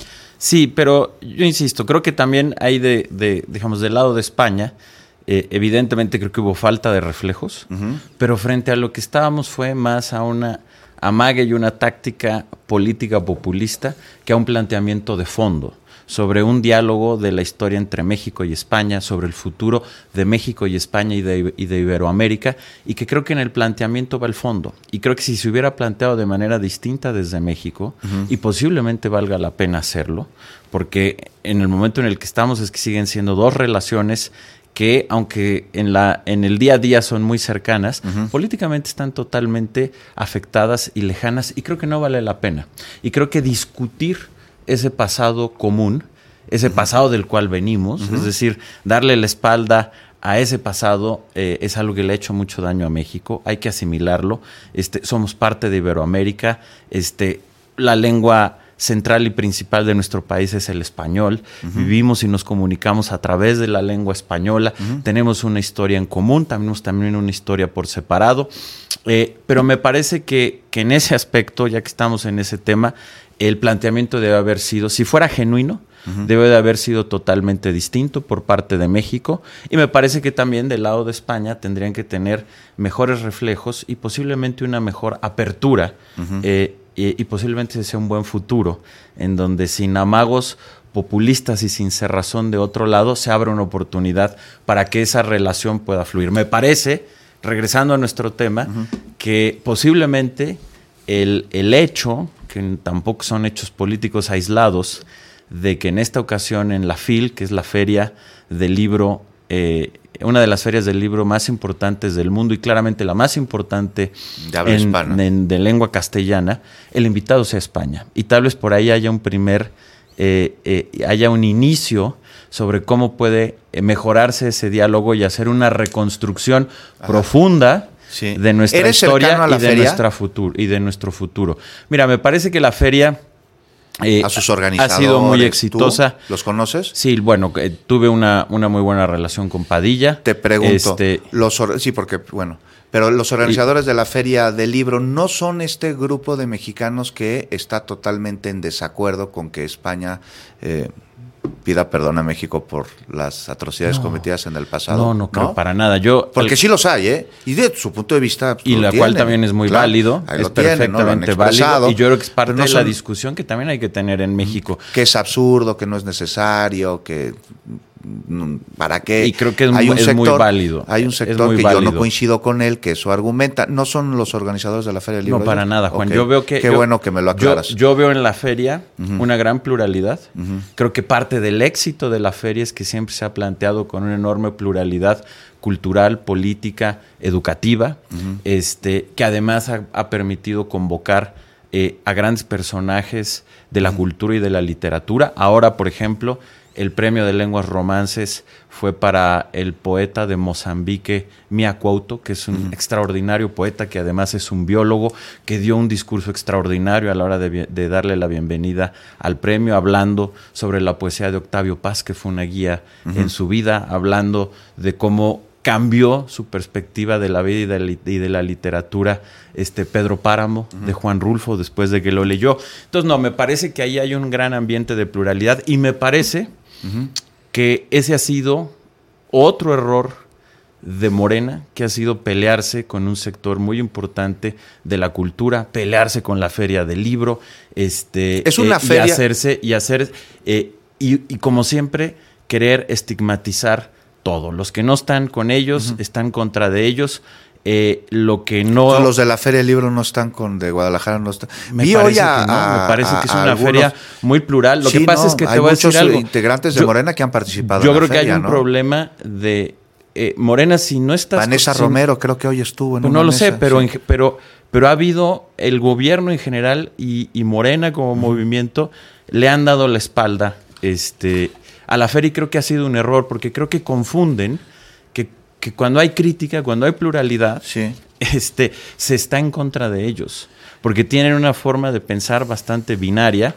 Speaker 20: Sí, pero yo insisto, creo que también hay de, de digamos, del lado de España, Eh, evidentemente creo que hubo falta de reflejos, uh-huh. pero frente a lo que estábamos fue más a una amague y una táctica política populista que a un planteamiento de fondo sobre un diálogo de la historia entre México y España, sobre el futuro de México y España y de, y de Iberoamérica, y que creo que en el planteamiento va el fondo. Y creo que si se hubiera planteado de manera distinta desde México, uh-huh. y posiblemente valga la pena hacerlo, porque en el momento en el que estamos es que siguen siendo dos relaciones que, aunque en la en el día a día son muy cercanas, uh-huh. políticamente están totalmente afectadas y lejanas, y creo que no vale la pena. Y creo que discutir ese pasado común, ese uh-huh. pasado del cual venimos, uh-huh. es decir, darle la espalda a ese pasado eh, es algo que le ha hecho mucho daño a México. Hay que asimilarlo. Este, somos parte de Iberoamérica. Este, la lengua central y principal de nuestro país es el español. Uh-huh. Vivimos y nos comunicamos a través de la lengua española. Uh-huh. Tenemos una historia en común, tenemos también una historia por separado. Eh, pero me parece que, que en ese aspecto, ya que estamos en ese tema, el planteamiento debe haber sido, si fuera genuino, uh-huh. debe de haber sido totalmente distinto por parte de México, y me parece que también del lado de España tendrían que tener mejores reflejos y posiblemente una mejor apertura, uh-huh. eh, y, y posiblemente sea un buen futuro, en donde sin amagos populistas y sin cerrazón de otro lado se abra una oportunidad para que esa relación pueda fluir. Me parece, regresando a nuestro tema, uh-huh. que posiblemente el, el hecho, que tampoco son hechos políticos aislados, de que en esta ocasión en la FIL, que es la feria del libro, eh, una de las ferias del libro más importantes del mundo y claramente la más importante de, habla en, hispana. En, de lengua castellana, el invitado sea España. Y tal vez por ahí haya un primer, eh, eh, haya un inicio sobre cómo puede mejorarse ese diálogo y hacer una reconstrucción Ajá. profunda sí. de nuestra historia y de, feria? nuestra futuro, y de nuestro futuro. Mira, me parece que la feria Eh,
Speaker 3: a sus organizadores,
Speaker 20: ha sido muy exitosa.
Speaker 3: ¿Tú los conoces?
Speaker 20: Sí, bueno, eh, tuve una, una muy buena relación con Padilla.
Speaker 3: Te pregunto,
Speaker 20: este,
Speaker 3: los sí, porque, bueno, pero los organizadores y, de la Feria del Libro no son este grupo de mexicanos que está totalmente en desacuerdo con que España eh, pida perdón a México por las atrocidades no, cometidas en el pasado.
Speaker 20: No, no creo ¿no? para nada. Yo
Speaker 3: Porque el, sí los hay, ¿eh? Y de su punto de vista
Speaker 20: y la tienen, cual también es muy claro, válido, es tienen, perfectamente ¿no? válido. Y yo creo que es parte no de la son, discusión que también hay que tener en México.
Speaker 3: Que es absurdo, que no es necesario, que ¿para qué?
Speaker 20: Y creo que es,
Speaker 3: hay
Speaker 20: muy,
Speaker 3: un sector,
Speaker 20: es muy válido.
Speaker 3: Hay un sector
Speaker 20: muy
Speaker 3: que
Speaker 20: válido.
Speaker 3: yo no coincido con él, que eso argumenta. ¿No son los organizadores de la Feria del Libro?
Speaker 20: No, para nada, Juan.
Speaker 3: Okay.
Speaker 20: Yo veo que...
Speaker 3: Qué
Speaker 20: yo,
Speaker 3: bueno que me lo aclaras.
Speaker 20: Yo, yo veo en la feria uh-huh. una gran pluralidad.
Speaker 3: Uh-huh.
Speaker 20: Creo que parte del éxito de la feria es que siempre se ha planteado con una enorme pluralidad cultural, política, educativa, uh-huh. este, que además ha, ha permitido convocar eh, a grandes personajes de la uh-huh. cultura y de la literatura. Ahora, por ejemplo, el premio de lenguas romances fue para el poeta de Mozambique, Mia Couto, que es un uh-huh. extraordinario poeta, que además es un biólogo, que dio un discurso extraordinario a la hora de, de darle la bienvenida al premio, hablando sobre la poesía de Octavio Paz, que fue una guía uh-huh. en su vida, hablando de cómo cambió su perspectiva de la vida y de la, y de la literatura este Pedro Páramo, uh-huh. de Juan Rulfo, después de que lo leyó. Entonces, no, me parece que ahí hay un gran ambiente de pluralidad y me parece uh-huh. que ese ha sido otro error de Morena, que ha sido pelearse con un sector muy importante de la cultura, pelearse con la Feria del Libro, este,
Speaker 3: es una
Speaker 20: eh,
Speaker 3: feria...
Speaker 20: y hacerse, y hacer, eh, y, y como siempre, querer estigmatizar todo. Los que no están con ellos uh-huh. están contra de ellos. Eh, lo que no...
Speaker 3: Todos los de la Feria del Libro no están con de Guadalajara, no están.
Speaker 20: Me Vi parece a, que no, me parece a, que es una algunos... feria muy plural. Lo sí, que pasa no, es que te voy a decir algo.
Speaker 3: Hay muchos integrantes de yo, Morena que han participado
Speaker 20: Yo
Speaker 3: en
Speaker 20: creo
Speaker 3: la feria,
Speaker 20: que hay un
Speaker 3: ¿no?
Speaker 20: problema de eh, Morena, si no estás...
Speaker 3: Vanessa
Speaker 20: con,
Speaker 3: Romero, creo que hoy estuvo en
Speaker 20: pues
Speaker 3: una
Speaker 20: No lo
Speaker 3: mesa,
Speaker 20: sé, pero,
Speaker 3: sí.
Speaker 20: en, pero, pero ha habido el gobierno en general y, y Morena como uh-huh. movimiento le han dado la espalda este, a la feria y creo que ha sido un error porque creo que confunden que, que cuando hay crítica, cuando hay pluralidad,
Speaker 3: sí.
Speaker 20: este, se está en contra de ellos, porque tienen una forma de pensar bastante binaria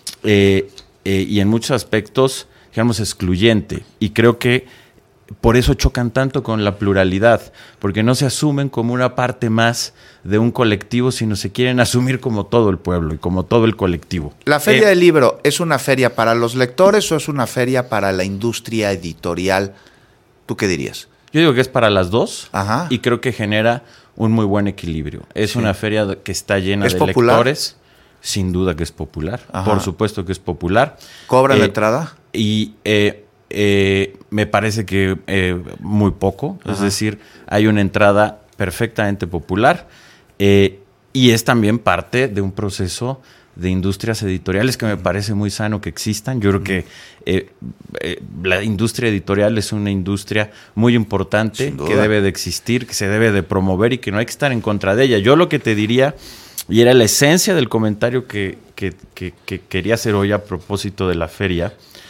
Speaker 20: eh, eh, y en muchos aspectos, digamos, excluyente. Y creo que por eso chocan tanto con la pluralidad, porque no se asumen como una parte más de un colectivo, sino se quieren asumir como todo el pueblo y como todo el colectivo.
Speaker 3: ¿La Feria
Speaker 20: eh,
Speaker 3: del Libro es una feria para los lectores o es una feria para la industria editorial? ¿Tú qué dirías?
Speaker 20: Yo digo que es para las dos.
Speaker 3: Ajá.
Speaker 20: Y creo que genera un muy buen equilibrio. Es sí. una feria que está llena
Speaker 3: ¿Es
Speaker 20: de
Speaker 3: popular?
Speaker 20: lectores. Sin duda que es popular.
Speaker 3: Ajá.
Speaker 20: Por supuesto que es popular.
Speaker 3: ¿Cobra
Speaker 20: eh,
Speaker 3: la entrada?
Speaker 20: Y eh, eh, me parece que eh, muy poco. Ajá. Es decir, hay una entrada perfectamente popular. Eh, y es también parte de un proceso de industrias editoriales que me parece muy sano que existan. Yo creo que eh, eh, la industria editorial es una industria muy importante que debe de existir, que se debe de promover y que no hay que estar en contra de ella. Yo lo que te diría, y era la esencia del comentario que, que, que, que quería hacer hoy a propósito de la feria,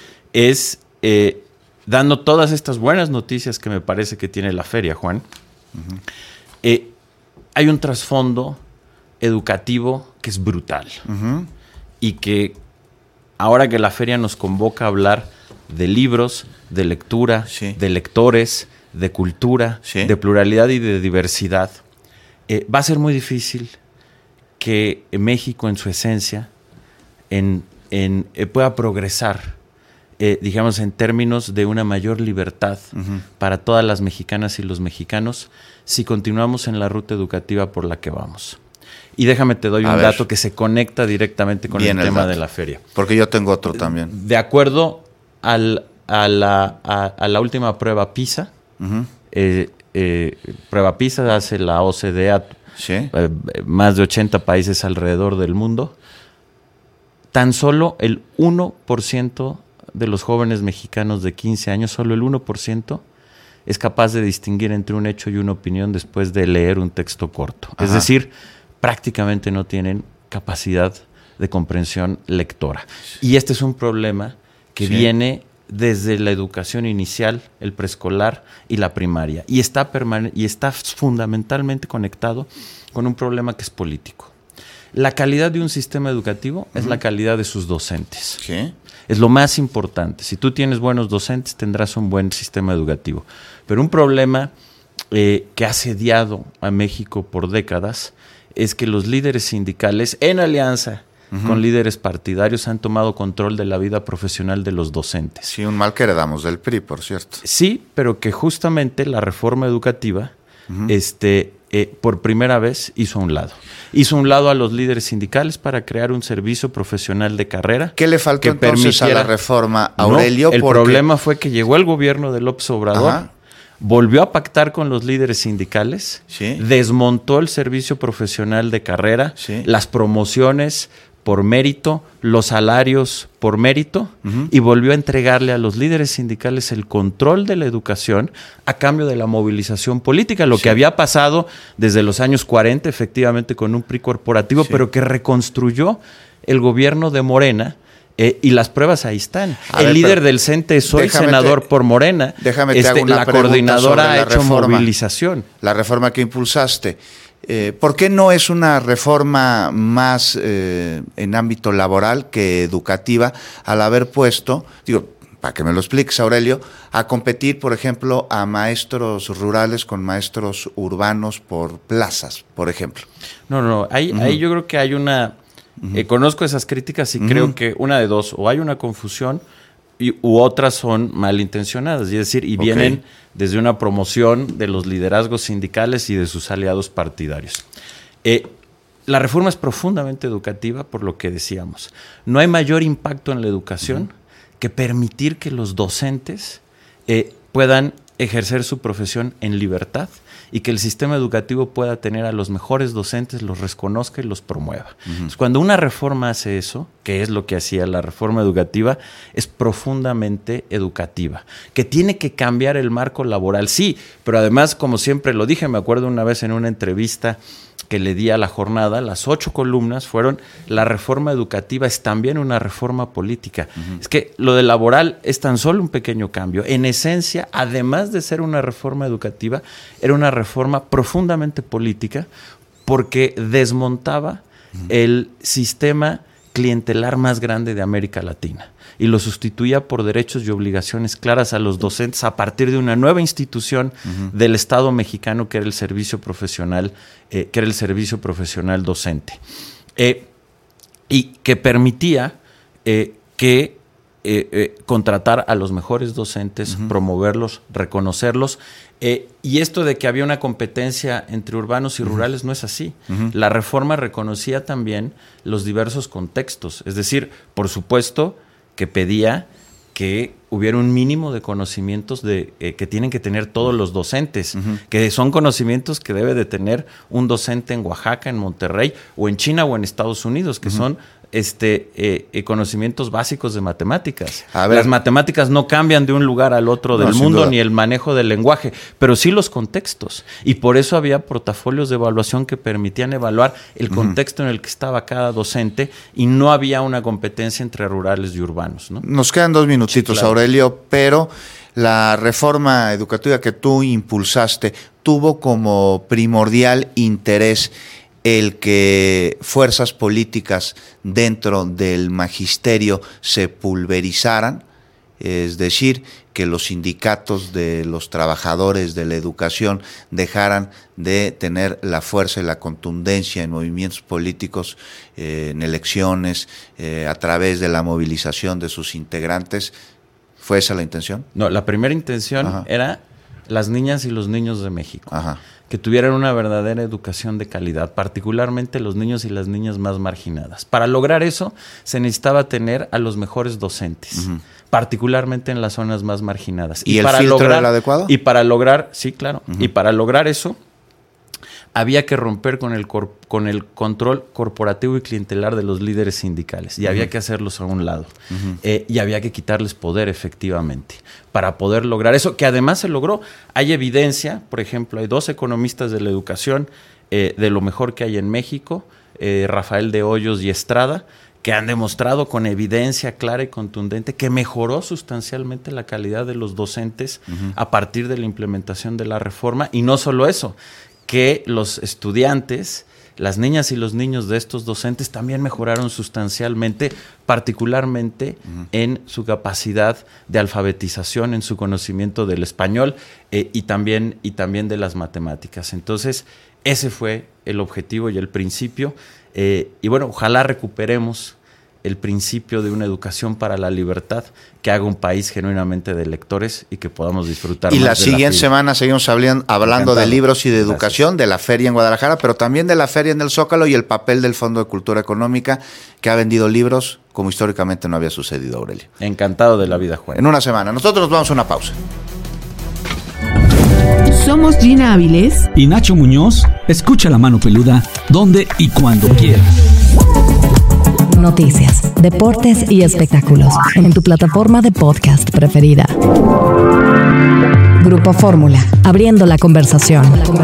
Speaker 20: es eh, dando todas estas buenas noticias que me parece que tiene la feria, Juan, uh-huh. eh, hay un trasfondo educativo que es brutal uh-huh. y que ahora que la feria nos convoca a hablar de libros, de lectura, sí. de lectores, de cultura, sí. de pluralidad y de diversidad, eh, va a ser muy difícil que México en su esencia en, en, eh, pueda progresar, eh, digamos, en términos de una mayor libertad uh-huh. para todas las mexicanas y los mexicanos si continuamos en la ruta educativa por la que vamos. Y déjame te doy a un ver. dato que se conecta directamente con Bien el tema el de la feria.
Speaker 3: Porque yo tengo otro también.
Speaker 20: De acuerdo al, a, la, a, a la última prueba PISA, uh-huh. eh, eh, prueba PISA hace la O C D E a ¿Sí? eh, más de ochenta países alrededor del mundo, tan solo el uno por ciento de los jóvenes mexicanos de quince años, solo el uno por ciento es capaz de distinguir entre un hecho y una opinión después de leer un texto corto. Ajá. Es decir, prácticamente no tienen capacidad de comprensión lectora. Y este es un problema que sí. viene desde la educación inicial, el preescolar y la primaria. Y está, permane- y está fundamentalmente conectado con un problema que es político. La calidad de un sistema educativo uh-huh. es la calidad de sus docentes.
Speaker 3: ¿Qué?
Speaker 20: Es lo más importante. Si tú tienes buenos docentes, tendrás un buen sistema educativo. Pero un problema eh, que ha asediado a México por décadas es que los líderes sindicales, en alianza uh-huh. con líderes partidarios, han tomado control de la vida profesional de los docentes.
Speaker 3: Sí, un mal que heredamos del P R I, por cierto.
Speaker 20: Sí, pero que justamente la reforma educativa uh-huh. este, eh, por primera vez hizo a un lado. Hizo a un lado a los líderes sindicales para crear un servicio profesional de carrera.
Speaker 3: ¿Qué le faltó entonces a la reforma, Aurelio?
Speaker 20: No, el
Speaker 3: porque...
Speaker 20: problema fue que llegó el gobierno de López Obrador, Ajá. volvió a pactar con los líderes sindicales,
Speaker 3: sí.
Speaker 20: desmontó el servicio profesional de carrera,
Speaker 3: sí.
Speaker 20: las promociones por mérito, los salarios por mérito, uh-huh. y volvió a entregarle a los líderes sindicales el control de la educación a cambio de la movilización política, lo sí. que había pasado desde los años cuarenta, efectivamente, con un P R I corporativo, sí. pero que reconstruyó el gobierno de Morena. Eh, y las pruebas ahí están.
Speaker 3: A
Speaker 20: el
Speaker 3: ver,
Speaker 20: líder del C E N T E es hoy senador
Speaker 3: te,
Speaker 20: por Morena.
Speaker 3: Déjame te
Speaker 20: este,
Speaker 3: hago una
Speaker 20: la coordinadora
Speaker 3: la
Speaker 20: ha hecho
Speaker 3: reforma,
Speaker 20: movilización.
Speaker 3: La reforma que impulsaste. Eh, ¿Por qué no es una reforma más eh, en ámbito laboral que educativa al haber puesto, digo, para que me lo expliques, Aurelio, a competir, por ejemplo, a maestros rurales con maestros urbanos por plazas, por ejemplo?
Speaker 20: No, no, ahí, uh-huh. ahí yo creo que hay una... Uh-huh. Eh, conozco esas críticas y uh-huh. creo que una de dos, o hay una confusión y, u otras son malintencionadas, es decir, y okay. vienen desde una promoción de los liderazgos sindicales y de sus aliados partidarios. Eh, la reforma es profundamente educativa por lo que decíamos. No hay mayor impacto en la educación uh-huh. que permitir que los docentes eh, puedan ejercer su profesión en libertad y que el sistema educativo pueda tener a los mejores docentes, los reconozca y los promueva. Uh-huh. Entonces, cuando una reforma hace eso, que es lo que hacía la reforma educativa, es profundamente educativa, que tiene que cambiar el marco laboral, sí, pero además, como siempre lo dije, me acuerdo una vez en una entrevista que le di a La Jornada, las ocho columnas fueron: la reforma educativa es también una reforma política. Uh-huh. Es que lo de laboral es tan solo un pequeño cambio. En esencia, además de ser una reforma educativa, era una reforma profundamente política porque desmontaba uh-huh. el sistema clientelar más grande de América Latina y lo sustituía por derechos y obligaciones claras a los docentes a partir de una nueva institución uh-huh. del Estado mexicano que era el servicio profesional, eh, que era el servicio profesional docente, eh, y que permitía eh, que eh, eh, contratar a los mejores docentes, uh-huh. promoverlos, reconocerlos. Eh, y esto de que había una competencia entre urbanos y uh-huh. rurales no es así. Uh-huh. La reforma reconocía también los diversos contextos. Es decir, por supuesto que pedía que hubiera un mínimo de conocimientos de, eh, que tienen que tener todos los docentes, uh-huh. que son conocimientos que debe de tener un docente en Oaxaca, en Monterrey, o en China o en Estados Unidos, que uh-huh. son este eh, conocimientos básicos de matemáticas. Las matemáticas no cambian de un lugar al otro del no, mundo, ni el manejo del lenguaje, pero sí los contextos. Y por eso había portafolios de evaluación que permitían evaluar el contexto uh-huh. en el que estaba cada docente, y no había una competencia entre rurales y urbanos, ¿no?
Speaker 3: Nos quedan dos minutitos, sí, claro. Aurelio, pero la reforma educativa que tú impulsaste tuvo como primordial interés el que fuerzas políticas dentro del magisterio se pulverizaran, es decir, que los sindicatos de los trabajadores de la educación dejaran de tener la fuerza y la contundencia en movimientos políticos, eh, en elecciones, eh, a través de la movilización de sus integrantes. ¿Fue esa la intención?
Speaker 20: No, la primera intención Ajá. era las niñas y los niños de México.
Speaker 3: Ajá.
Speaker 20: Que tuvieran una verdadera educación de calidad, particularmente los niños y las niñas más marginadas. Para lograr eso, se necesitaba tener a los mejores docentes, uh-huh. particularmente en las zonas más marginadas.
Speaker 3: ¿Y, y el
Speaker 20: para
Speaker 3: filtro
Speaker 20: lograr,
Speaker 3: era el adecuado?
Speaker 20: Y para lograr, sí, claro, uh-huh. y para lograr eso, había que romper con el, cor, con el control corporativo y clientelar de los líderes sindicales, y uh-huh. había que hacerlos a un lado, uh-huh. eh, y había que quitarles poder efectivamente, para poder lograr eso, que además se logró. Hay evidencia, por ejemplo, hay dos economistas de la educación, eh, de lo mejor que hay en México, eh, Rafael de Hoyos y Estrada, que han demostrado con evidencia clara y contundente que mejoró sustancialmente la calidad de los docentes uh-huh. a partir de la implementación de la reforma, y no solo eso, que los estudiantes, las niñas y los niños de estos docentes también mejoraron sustancialmente, particularmente uh-huh. en su capacidad de alfabetización, en su conocimiento del español eh, y, también, y también de las matemáticas. Entonces, ese fue el objetivo y el principio. Eh, y bueno, ojalá recuperemos el principio de una educación para la libertad que haga un país genuinamente de lectores y que podamos disfrutar
Speaker 3: y
Speaker 20: más
Speaker 3: la
Speaker 20: de
Speaker 3: siguiente
Speaker 20: la
Speaker 3: semana seguimos hablando, hablando de libros y de educación, Gracias. de la feria en Guadalajara, pero también de la feria en el Zócalo y el papel del Fondo de Cultura Económica, que ha vendido libros como históricamente no había sucedido, Aurelio.
Speaker 20: Encantado de la vida, Juan.
Speaker 3: En una semana. Nosotros nos vamos a una pausa.
Speaker 15: Somos Gina Áviles
Speaker 21: y Nacho Muñoz. Escucha La Mano Peluda donde y cuando quieras.
Speaker 2: Noticias, deportes y espectáculos en tu plataforma de podcast preferida. Grupo Fórmula, abriendo la conversación.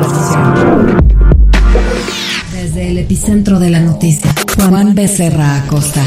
Speaker 2: Desde el epicentro de la noticia, Juan Becerra Acosta.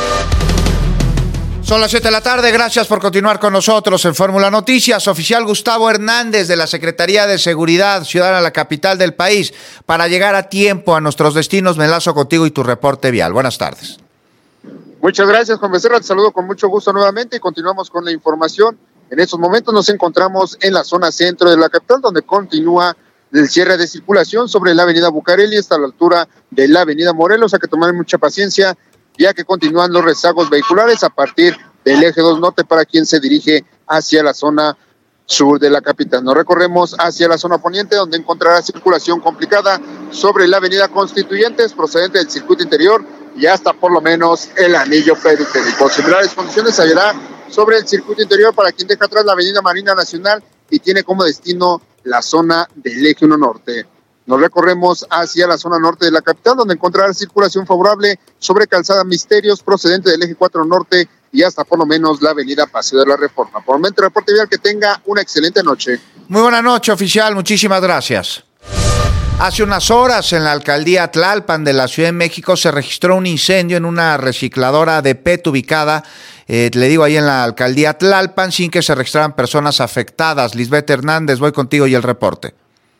Speaker 3: Son las siete de la tarde, gracias por continuar con nosotros en Fórmula Noticias. Oficial Gustavo Hernández de la Secretaría de Seguridad Ciudadana, la capital del país. Para llegar a tiempo a nuestros destinos, me enlazo contigo y tu reporte vial. Buenas tardes.
Speaker 12: Muchas gracias, Juan Becerra. Te saludo con mucho gusto nuevamente y continuamos con la información. En estos momentos nos encontramos en la zona centro de la capital, donde continúa el cierre de circulación sobre la avenida Bucareli hasta la altura de la avenida Morelos. Hay que tomar mucha paciencia, ya que continúan los rezagos vehiculares a partir del eje dos norte para quien se dirige hacia la zona sur de la capital. Nos recorremos hacia la zona poniente, donde encontrará circulación complicada sobre la avenida Constituyentes, procedente del circuito interior y hasta por lo menos el anillo periférico. Similares condiciones se hallará sobre el circuito interior para quien deja atrás la avenida Marina Nacional y tiene como destino la zona del eje uno norte. Nos recorremos hacia la zona norte de la capital, donde encontrará circulación favorable sobre Calzada Misterios, procedente del eje cuatro norte y hasta por lo menos la avenida Paseo de la Reforma. Por el momento, reporte vial, que tenga una excelente noche.
Speaker 3: Muy buena noche, oficial. Muchísimas gracias. Hace unas horas en la alcaldía Tlalpan de la Ciudad de México se registró un incendio en una recicladora de P E T ubicada, eh, le digo, ahí en la alcaldía Tlalpan, sin que se registraran personas afectadas. Lisbeth Hernández, voy contigo y el reporte.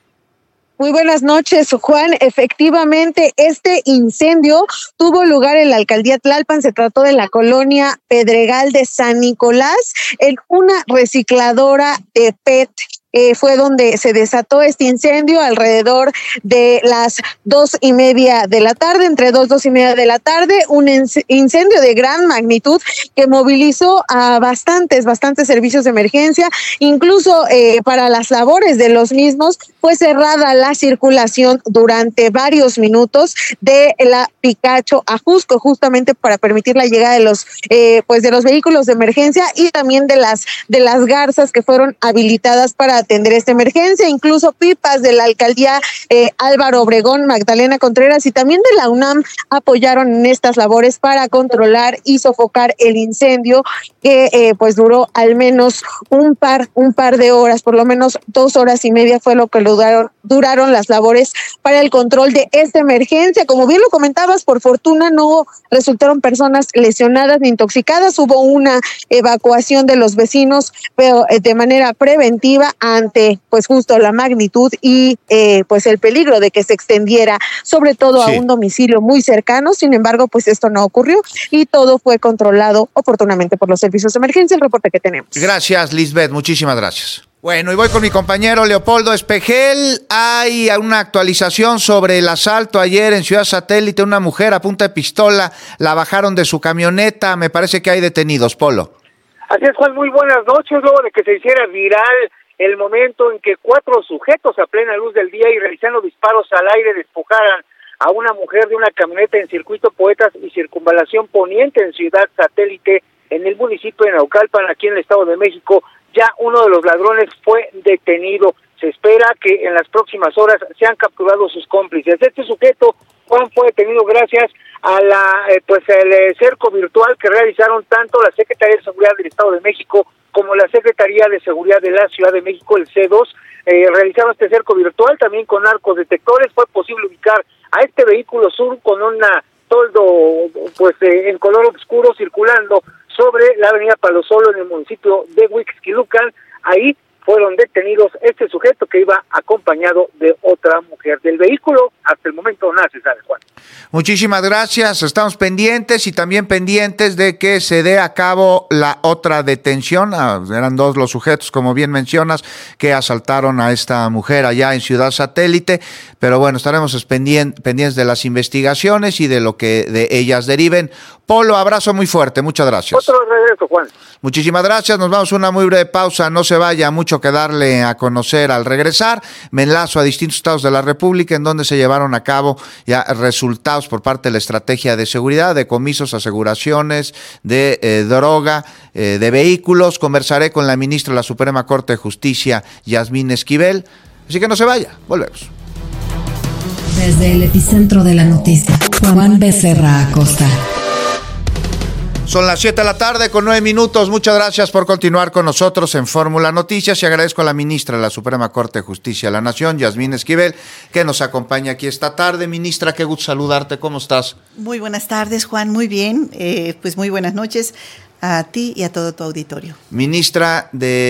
Speaker 22: Muy buenas noches, Juan. Efectivamente, este incendio tuvo lugar en la alcaldía Tlalpan. Se trató de la colonia Pedregal de San Nicolás, en una recicladora de P E T. Eh, fue donde se desató este incendio alrededor de las dos y media de la tarde, entre dos, dos y media de la tarde, un incendio de gran magnitud que movilizó a bastantes, bastantes servicios de emergencia, incluso eh, para las labores de los mismos fue cerrada la circulación durante varios minutos de la Picacho a Jusco, justamente para permitir la llegada de los, eh, pues de los vehículos de emergencia y también de las, de las garzas que fueron habilitadas para atender esta emergencia, incluso pipas de la alcaldía eh, Álvaro Obregón, Magdalena Contreras y también de la UNAM apoyaron en estas labores para controlar y sofocar el incendio que eh, pues duró al menos un par, un par de horas, por lo menos dos horas y media fue lo que duraron, duraron las labores para el control de esta emergencia. Como bien lo comentabas, por fortuna no resultaron personas lesionadas ni intoxicadas, hubo una evacuación de los vecinos, pero eh, de manera preventiva ante pues justo la magnitud y eh, pues el peligro de que se extendiera sobre todo sí. a un domicilio muy cercano. Sin embargo, pues esto no ocurrió y todo fue controlado oportunamente por los servicios de emergencia. El reporte que tenemos.
Speaker 3: Gracias, Lisbeth, muchísimas gracias. Bueno, y voy con mi compañero Leopoldo Espejel. Hay una actualización sobre el asalto ayer en Ciudad Satélite. Una mujer a punta de pistola la bajaron de su camioneta. Me parece que hay detenidos, Polo.
Speaker 23: Así es, Juan, muy buenas noches. Luego de que se hiciera viral el momento en que cuatro sujetos a plena luz del día y realizando disparos al aire despojaran a una mujer de una camioneta en Circuito Poetas y Circunvalación Poniente en Ciudad Satélite, en el municipio de Naucalpan, aquí en el Estado de México, ya uno de los ladrones fue detenido. Se espera que en las próximas horas sean capturados sus cómplices. Este sujeto, Juan, fue detenido gracias a la eh, pues el eh, cerco virtual que realizaron tanto la Secretaría de Seguridad del Estado de México como la Secretaría de Seguridad de la Ciudad de México, el C dos, eh, realizaron este cerco virtual también con arcos detectores. Fue posible ubicar a este vehículo sur con una toldo pues eh, en color oscuro circulando sobre la avenida Palo Solo en el municipio de Huixquilucan. Ahí fueron detenidos este sujeto que iba acompañado de otra mujer. Del vehículo hasta el momento nada se sabe, Juan.
Speaker 3: Muchísimas gracias, estamos pendientes y también pendientes de que se dé a cabo la otra detención. Ah, eran dos los sujetos, como bien mencionas, que asaltaron a esta mujer allá en Ciudad Satélite, pero bueno, estaremos pendientes de las investigaciones y de lo que de ellas deriven. Polo, abrazo muy fuerte, muchas gracias.
Speaker 23: Otro regreso, Juan.
Speaker 3: Muchísimas gracias, nos vamos a una muy breve pausa, no se vaya, mucho que darle a conocer al regresar. Me enlazo a distintos estados de la República en donde se llevaron a cabo ya resultados por parte de la estrategia de seguridad, de comisos, aseguraciones, de eh, droga, eh, de vehículos. Conversaré con la ministra de la Suprema Corte de Justicia, Yasmín Esquivel, así que no se vaya, volvemos.
Speaker 2: Desde el epicentro de la noticia, Juan Becerra Acosta.
Speaker 3: Son las siete de la tarde con nueve minutos. Muchas gracias por continuar con nosotros en Fórmula Noticias y agradezco a la ministra de la Suprema Corte de Justicia de la Nación, Yasmín Esquivel, que nos acompaña aquí esta tarde. Ministra, qué gusto saludarte. ¿Cómo estás?
Speaker 1: Muy buenas tardes, Juan. Muy bien. Eh, pues muy buenas noches a ti y a todo tu auditorio.
Speaker 3: Ministra,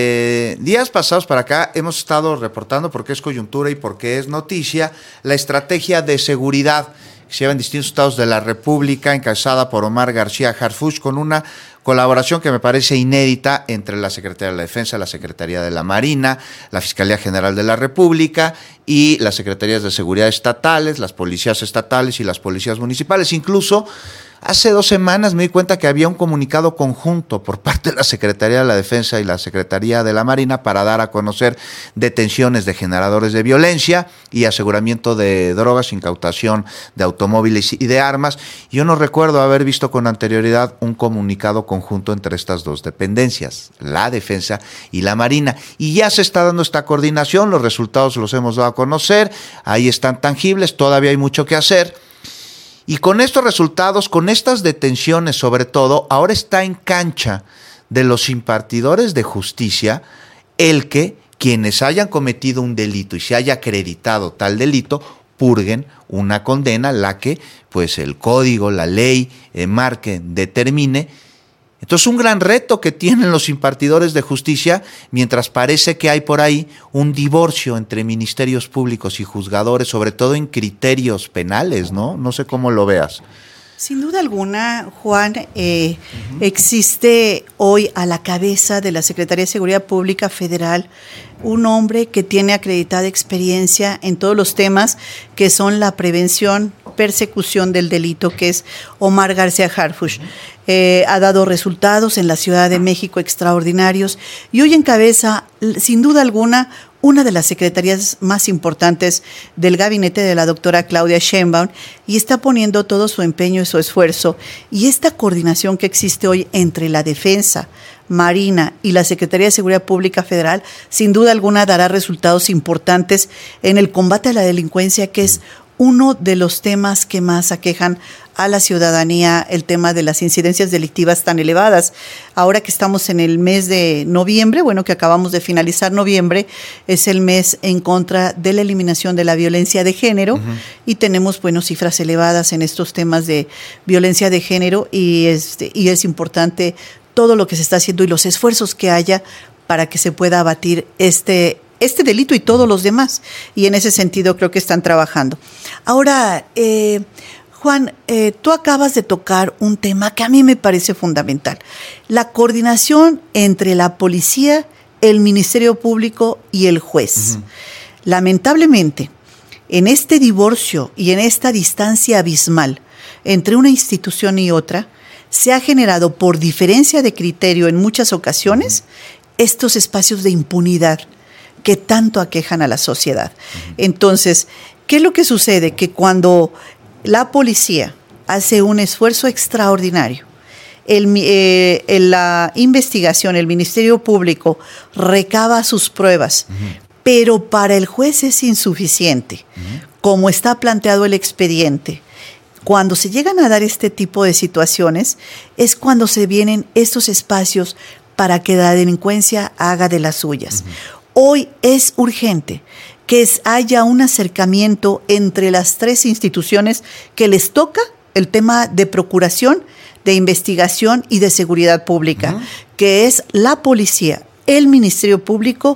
Speaker 3: de días pasados para acá hemos estado reportando, porque es coyuntura y porque es noticia, la estrategia de seguridad que se lleva en distintos estados de la República, encabezada por Omar García Harfuch, con una colaboración que me parece inédita entre la Secretaría de la Defensa, la Secretaría de la Marina, la Fiscalía General de la República y las Secretarías de Seguridad estatales, las policías estatales y las policías municipales. Incluso hace dos semanas me di cuenta que había un comunicado conjunto por parte de la Secretaría de la Defensa y la Secretaría de la Marina para dar a conocer detenciones de generadores de violencia y aseguramiento de drogas, incautación de automóviles y de armas. Yo no recuerdo haber visto con anterioridad un comunicado conjunto entre estas dos dependencias, la Defensa y la Marina. Y ya se está dando esta coordinación, los resultados los hemos dado a conocer, ahí están tangibles, todavía hay mucho que hacer. Y con estos resultados, con estas detenciones sobre todo, ahora está en cancha de los impartidores de justicia el que quienes hayan cometido un delito y se haya acreditado tal delito, purguen una condena, la que pues el código, la ley eh, marque, determine. Entonces, un gran reto que tienen los impartidores de justicia, mientras parece que hay por ahí un divorcio entre ministerios públicos y juzgadores, sobre todo en criterios penales, ¿no? No sé cómo lo veas.
Speaker 1: Sin duda alguna, Juan, eh, uh-huh. existe hoy a la cabeza de la Secretaría de Seguridad Pública Federal un hombre que tiene acreditada experiencia en todos los temas que son la prevención, persecución del delito, que es Omar García Harfuch. Eh, ha dado resultados en la Ciudad de México extraordinarios y hoy encabeza, sin duda alguna, una de las secretarías más importantes del gabinete de la doctora Claudia Sheinbaum, y está poniendo todo su empeño y su esfuerzo. Y esta coordinación que existe hoy entre la Defensa, Marina y la Secretaría de Seguridad Pública Federal, sin duda alguna dará resultados importantes en el combate a la delincuencia, que es uno de los temas que más aquejan a la ciudadanía, el tema de las incidencias delictivas tan elevadas. Ahora que estamos en el mes de noviembre, bueno, que acabamos de finalizar noviembre, es el mes en contra de la eliminación de la violencia de género, uh-huh. y tenemos, bueno, cifras elevadas en estos temas de violencia de género, y, este, y es importante todo lo que se está haciendo y los esfuerzos que haya para que se pueda abatir este este delito y todos los demás, y en ese sentido creo que están trabajando. Ahora, eh, Juan, eh, tú acabas de tocar un tema que a mí me parece fundamental, la coordinación entre la policía, el Ministerio Público y el juez. Uh-huh. Lamentablemente, en este divorcio y en esta distancia abismal entre una institución y otra, se ha generado por diferencia de criterio en muchas ocasiones estos espacios de impunidad que tanto aquejan a la sociedad. Uh-huh. Entonces, ¿qué es lo que sucede? Que cuando la policía hace un esfuerzo extraordinario, el, eh, en la investigación, el Ministerio Público recaba sus pruebas, uh-huh. pero para el juez es insuficiente, uh-huh. como está planteado el expediente. Cuando se llegan a dar este tipo de situaciones, es cuando se vienen estos espacios para que la delincuencia haga de las suyas. Uh-huh. Hoy es urgente que haya un acercamiento entre las tres instituciones que les toca el tema de procuración, de investigación y de seguridad pública, uh-huh. que es la policía, el Ministerio Público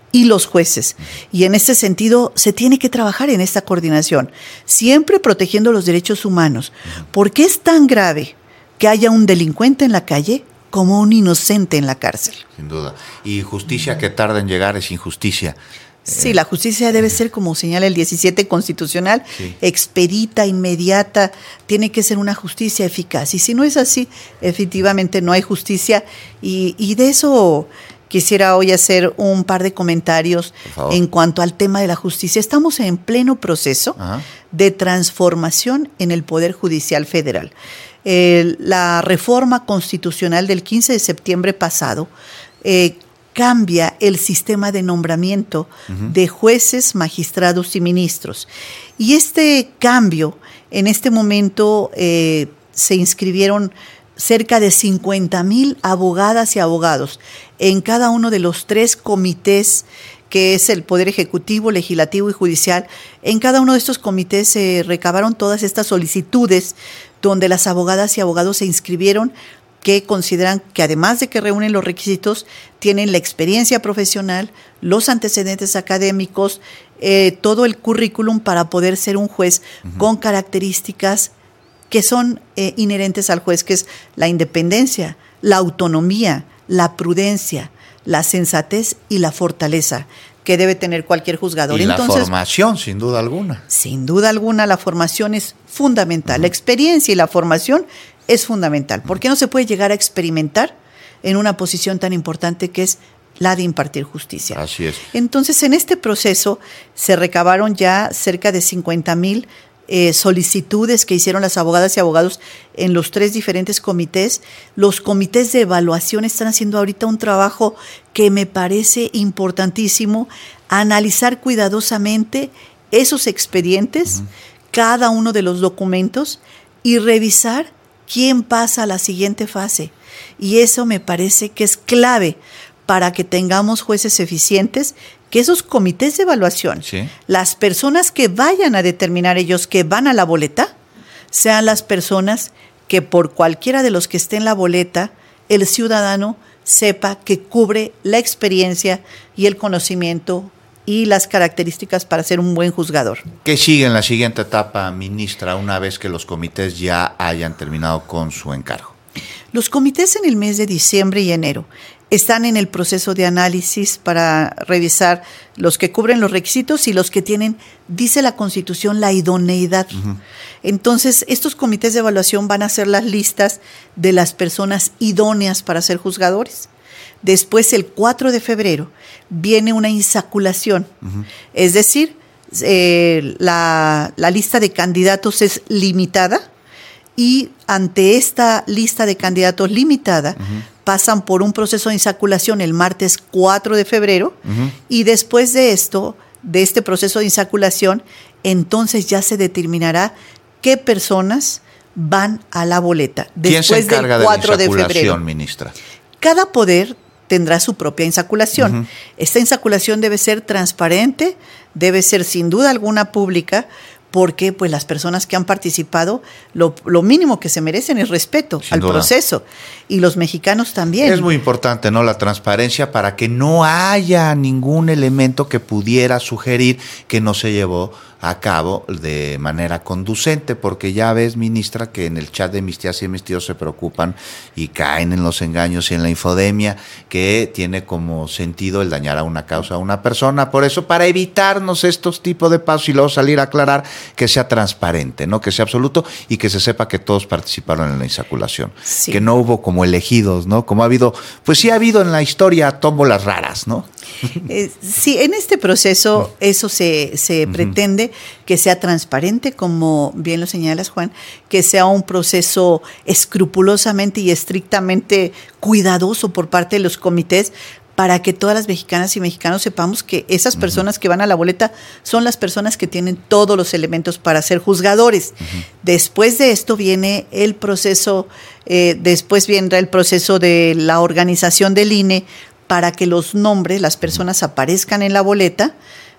Speaker 1: y los jueces. Y en este sentido se tiene que trabajar en esta coordinación, siempre protegiendo los derechos humanos, porque es tan grave que haya un delincuente en la calle como un inocente en la cárcel.
Speaker 3: Sin duda. Y justicia que tarda en llegar es injusticia.
Speaker 1: Sí, la justicia debe ser, como señala el diecisiete constitucional, sí. expedita, inmediata, tiene que ser una justicia eficaz. Y si no es así, efectivamente no hay justicia. Y, y de eso quisiera hoy hacer un par de comentarios en cuanto al tema de la justicia. Estamos en pleno proceso Ajá. de transformación en el Poder Judicial Federal. Eh, la reforma constitucional del quince de septiembre pasado eh, cambia el sistema de nombramiento uh-huh. de jueces, magistrados y ministros. Y este cambio, en este momento eh, se inscribieron cerca de cincuenta mil abogadas y abogados en cada uno de los tres comités que es el Poder Ejecutivo, Legislativo y Judicial. En cada uno de estos comités se recabaron todas estas solicitudes donde las abogadas y abogados se inscribieron que consideran que además de que reúnen los requisitos, tienen la experiencia profesional, los antecedentes académicos, eh, todo el currículum para poder ser un juez uh-huh. con características que son eh, inherentes al juez, que es la independencia, la autonomía, la prudencia, la sensatez y la fortaleza que debe tener cualquier juzgador.
Speaker 3: Y
Speaker 1: Entonces,
Speaker 3: la formación, sin duda alguna.
Speaker 1: Sin duda alguna, la formación es fundamental. Uh-huh. La experiencia y la formación es fundamental, porque no se puede llegar a experimentar en una posición tan importante que es la de impartir justicia.
Speaker 3: Así es.
Speaker 1: Entonces, en este proceso se recabaron ya cerca de cincuenta mil eh, solicitudes que hicieron las abogadas y abogados en los tres diferentes comités. Los comités de evaluación están haciendo ahorita un trabajo que me parece importantísimo, analizar cuidadosamente esos expedientes, uh-huh. cada uno de los documentos y revisar quién pasa a la siguiente fase. Y eso me parece que es clave para que tengamos jueces eficientes, que esos comités de evaluación, sí. las personas que vayan a determinar ellos que van a la boleta, sean las personas que por cualquiera de los que esté en la boleta, el ciudadano sepa que cubre la experiencia y el conocimiento y las características para ser un buen juzgador.
Speaker 3: ¿Qué sigue en la siguiente etapa, ministra, una vez que los comités ya hayan terminado con su encargo?
Speaker 1: Los comités en el mes de diciembre y enero están en el proceso de análisis para revisar los que cubren los requisitos y los que tienen, dice la Constitución, la idoneidad. Uh-huh. Entonces, estos comités de evaluación van a hacer las listas de las personas idóneas para ser juzgadores. Después, el cuatro de febrero, viene una insaculación. Uh-huh. Es decir, eh, la, la lista de candidatos es limitada y ante esta lista de candidatos limitada, uh-huh. pasan por un proceso de insaculación el martes cuatro de febrero uh-huh. y después de esto, de este proceso de insaculación, entonces ya se determinará qué personas van a la boleta.
Speaker 3: ¿Quién se encarga del cuatro de la insaculación, ministra?
Speaker 1: Cada poder tendrá su propia insaculación. Uh-huh. Esta insaculación debe ser transparente, debe ser sin duda alguna pública, porque pues las personas que han participado, lo, lo mínimo que se merecen es respeto Sin al duda. proceso, y los mexicanos también.
Speaker 3: Es muy importante, ¿no?, la transparencia para que no haya ningún elemento que pudiera sugerir que no se llevó a cabo de manera conducente, porque ya ves, ministra, que en el chat de mis tías y mis tíos se preocupan y caen en los engaños y en la infodemia, que tiene como sentido el dañar a una causa, a una persona. Por eso, para evitarnos estos tipos de pasos y luego salir a aclarar, que sea transparente, ¿no?, que sea absoluto y que se sepa que todos participaron en la insaculación, sí. que no hubo como elegidos, ¿no?, como ha habido, pues sí ha habido en la historia tómbolas raras, ¿no?
Speaker 1: Eh, sí, en este proceso eso se, se uh-huh. pretende que sea transparente, como bien lo señalas, Juan, que sea un proceso escrupulosamente y estrictamente cuidadoso por parte de los comités, para que todas las mexicanas y mexicanos sepamos que esas personas uh-huh. que van a la boleta son las personas que tienen todos los elementos para ser juzgadores. Uh-huh. Después de esto viene el proceso, eh, después vendrá el proceso de la organización del I N E, para que los nombres, las personas aparezcan en la boleta.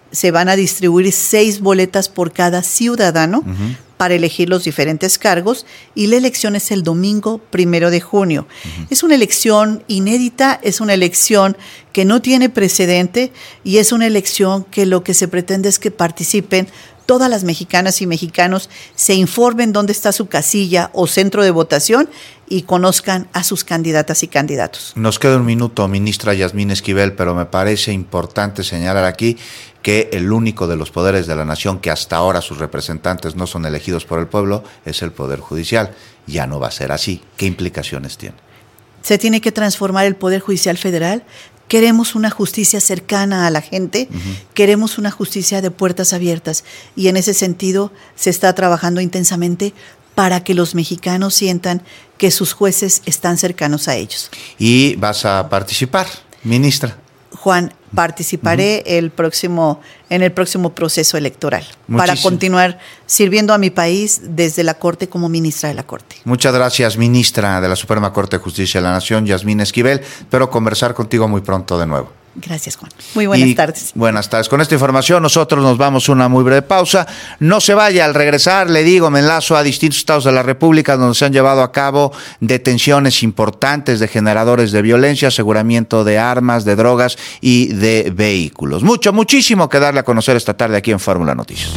Speaker 1: se van a distribuir seis boletas por cada ciudadano uh-huh. para elegir los diferentes cargos, y la elección es el domingo primero de junio. Uh-huh. Es una elección inédita, es una elección que no tiene precedente, y es una elección que lo que se pretende es que participen todas las mexicanas y mexicanos, se informen dónde está su casilla o centro de votación y conozcan a sus candidatas y candidatos.
Speaker 3: Nos queda un minuto, ministra Yasmín Esquivel, pero me parece importante señalar aquí que el único de los poderes de la nación que hasta ahora sus representantes no son elegidos por el pueblo es el Poder Judicial. Ya no va a ser así. ¿Qué implicaciones tiene?
Speaker 1: Se tiene que transformar el Poder Judicial Federal. Queremos una justicia cercana a la gente, uh-huh. queremos una justicia de puertas abiertas, y en ese sentido se está trabajando intensamente para que los mexicanos sientan que sus jueces están cercanos a ellos.
Speaker 3: ¿Y vas a participar, ministra?
Speaker 1: Juan, participaré uh-huh. el próximo, en el próximo proceso electoral. Muchísimo. Para continuar sirviendo a mi país desde la Corte como ministra de la Corte.
Speaker 3: Muchas gracias, ministra de la Suprema Corte de Justicia de la Nación, Yasmín Esquivel. Espero conversar contigo muy pronto de nuevo.
Speaker 1: Gracias, Juan. Muy buenas
Speaker 3: y
Speaker 1: tardes.
Speaker 3: Buenas tardes. Con esta información nosotros nos vamos a una muy breve pausa. No se vaya. Al regresar, le digo, me enlazo a distintos estados de la República donde se han llevado a cabo detenciones importantes de generadores de violencia, aseguramiento de armas, de drogas y de vehículos. Mucho, muchísimo que darle a conocer esta tarde aquí en Fórmula Noticias.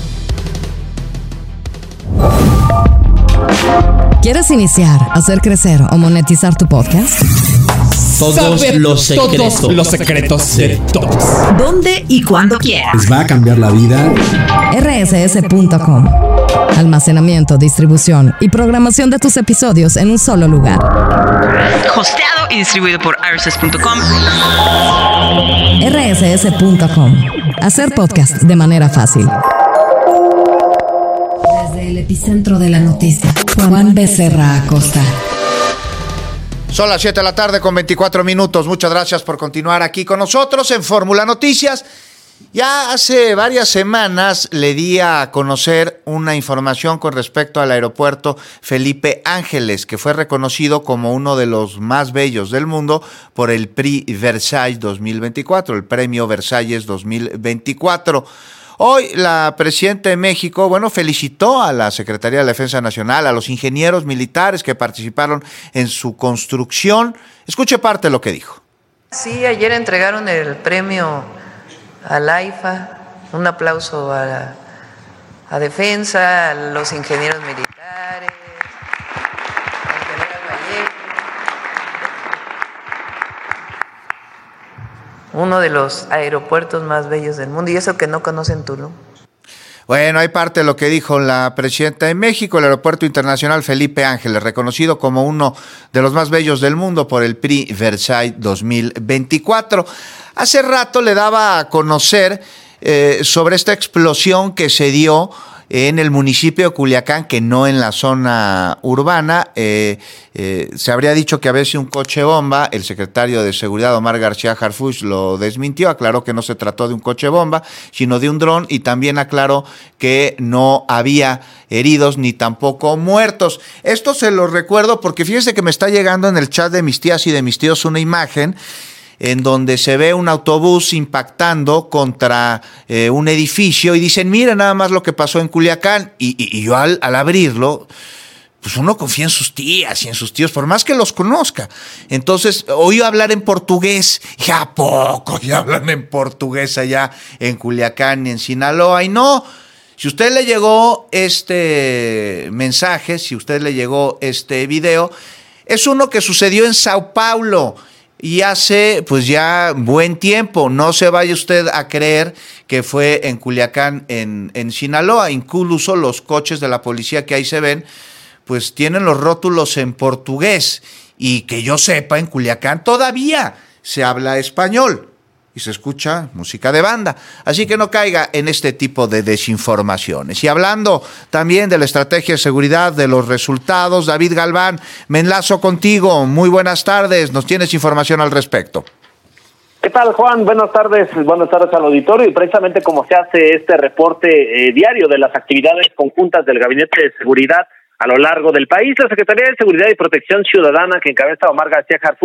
Speaker 2: ¿Quieres iniciar, hacer crecer o monetizar tu podcast?
Speaker 4: Todos Saber los secretos. Todos los secretos de todos.
Speaker 2: ¿Dónde y cuándo quieras?
Speaker 4: Les va a cambiar la vida.
Speaker 2: R S S punto com. Almacenamiento, distribución y programación de tus episodios en un solo lugar.
Speaker 7: Hosteado y distribuido por R S S punto com.
Speaker 2: R S S punto com. Hacer podcast de manera fácil. Desde el epicentro de la noticia, Juan Becerra Acosta.
Speaker 3: Son las siete de la tarde con veinticuatro minutos. Muchas gracias por continuar aquí con nosotros en Fórmula Noticias. Ya hace varias semanas le di a conocer una información con respecto al aeropuerto Felipe Ángeles, que fue reconocido como uno de los más bellos del mundo por el Prix Versailles dos mil veinticuatro, el Premio Versalles dos mil veinticuatro. Hoy la presidenta de México, bueno, felicitó a la Secretaría de la Defensa Nacional, a los ingenieros militares que participaron en su construcción. Escuche parte de lo que dijo.
Speaker 6: Sí, ayer entregaron el premio al AIFA, un aplauso a, la, a Defensa, a los ingenieros militares, al general Vallejo, uno de los aeropuertos más bellos del mundo, y eso que no conocen Tulum.
Speaker 3: Bueno, hay parte de lo que dijo la presidenta de México. El Aeropuerto Internacional Felipe Ángeles, reconocido como uno de los más bellos del mundo por el Prix Versailles dos mil veinticuatro. Hace rato le daba a conocer eh, sobre esta explosión que se dio en el municipio de Culiacán, que no en la zona urbana. Eh, eh, se habría dicho que había sido un coche bomba. El secretario de Seguridad, Omar García Harfuch, lo desmintió, aclaró que no se trató de un coche bomba, sino de un dron, y también aclaró que no había heridos ni tampoco muertos. Esto se lo recuerdo porque fíjese que me está llegando en el chat de mis tías y de mis tíos una imagen en donde se ve un autobús impactando contra eh, un edificio, y dicen, mira nada más lo que pasó en Culiacán, y, y, y yo al, al abrirlo, pues uno confía en sus tías y en sus tíos, por más que los conozca. Entonces oí hablar en portugués, y ¿a poco ya hablan en portugués allá en Culiacán y en Sinaloa? Y no, si usted le llegó este mensaje, si usted le llegó este video, es uno que sucedió en Sao Paulo, y hace pues ya buen tiempo. No se vaya usted a creer que fue en Culiacán, en, en Sinaloa. Incluso los coches de la policía que ahí se ven, pues tienen los rótulos en portugués. Y que yo sepa, en Culiacán todavía se habla español y se escucha música de banda. Así que no caiga en este tipo de desinformaciones. Y hablando también de la estrategia de seguridad, de los resultados, David Galván, me enlazo contigo. Muy buenas tardes. ¿Nos tienes información al respecto?
Speaker 11: ¿Qué tal, Juan? Buenas tardes. Buenas tardes al auditorio. Y precisamente como se hace este reporte eh, diario de las actividades conjuntas del Gabinete de Seguridad a lo largo del país, la Secretaría de Seguridad y Protección Ciudadana, que encabeza Omar García Harfuch,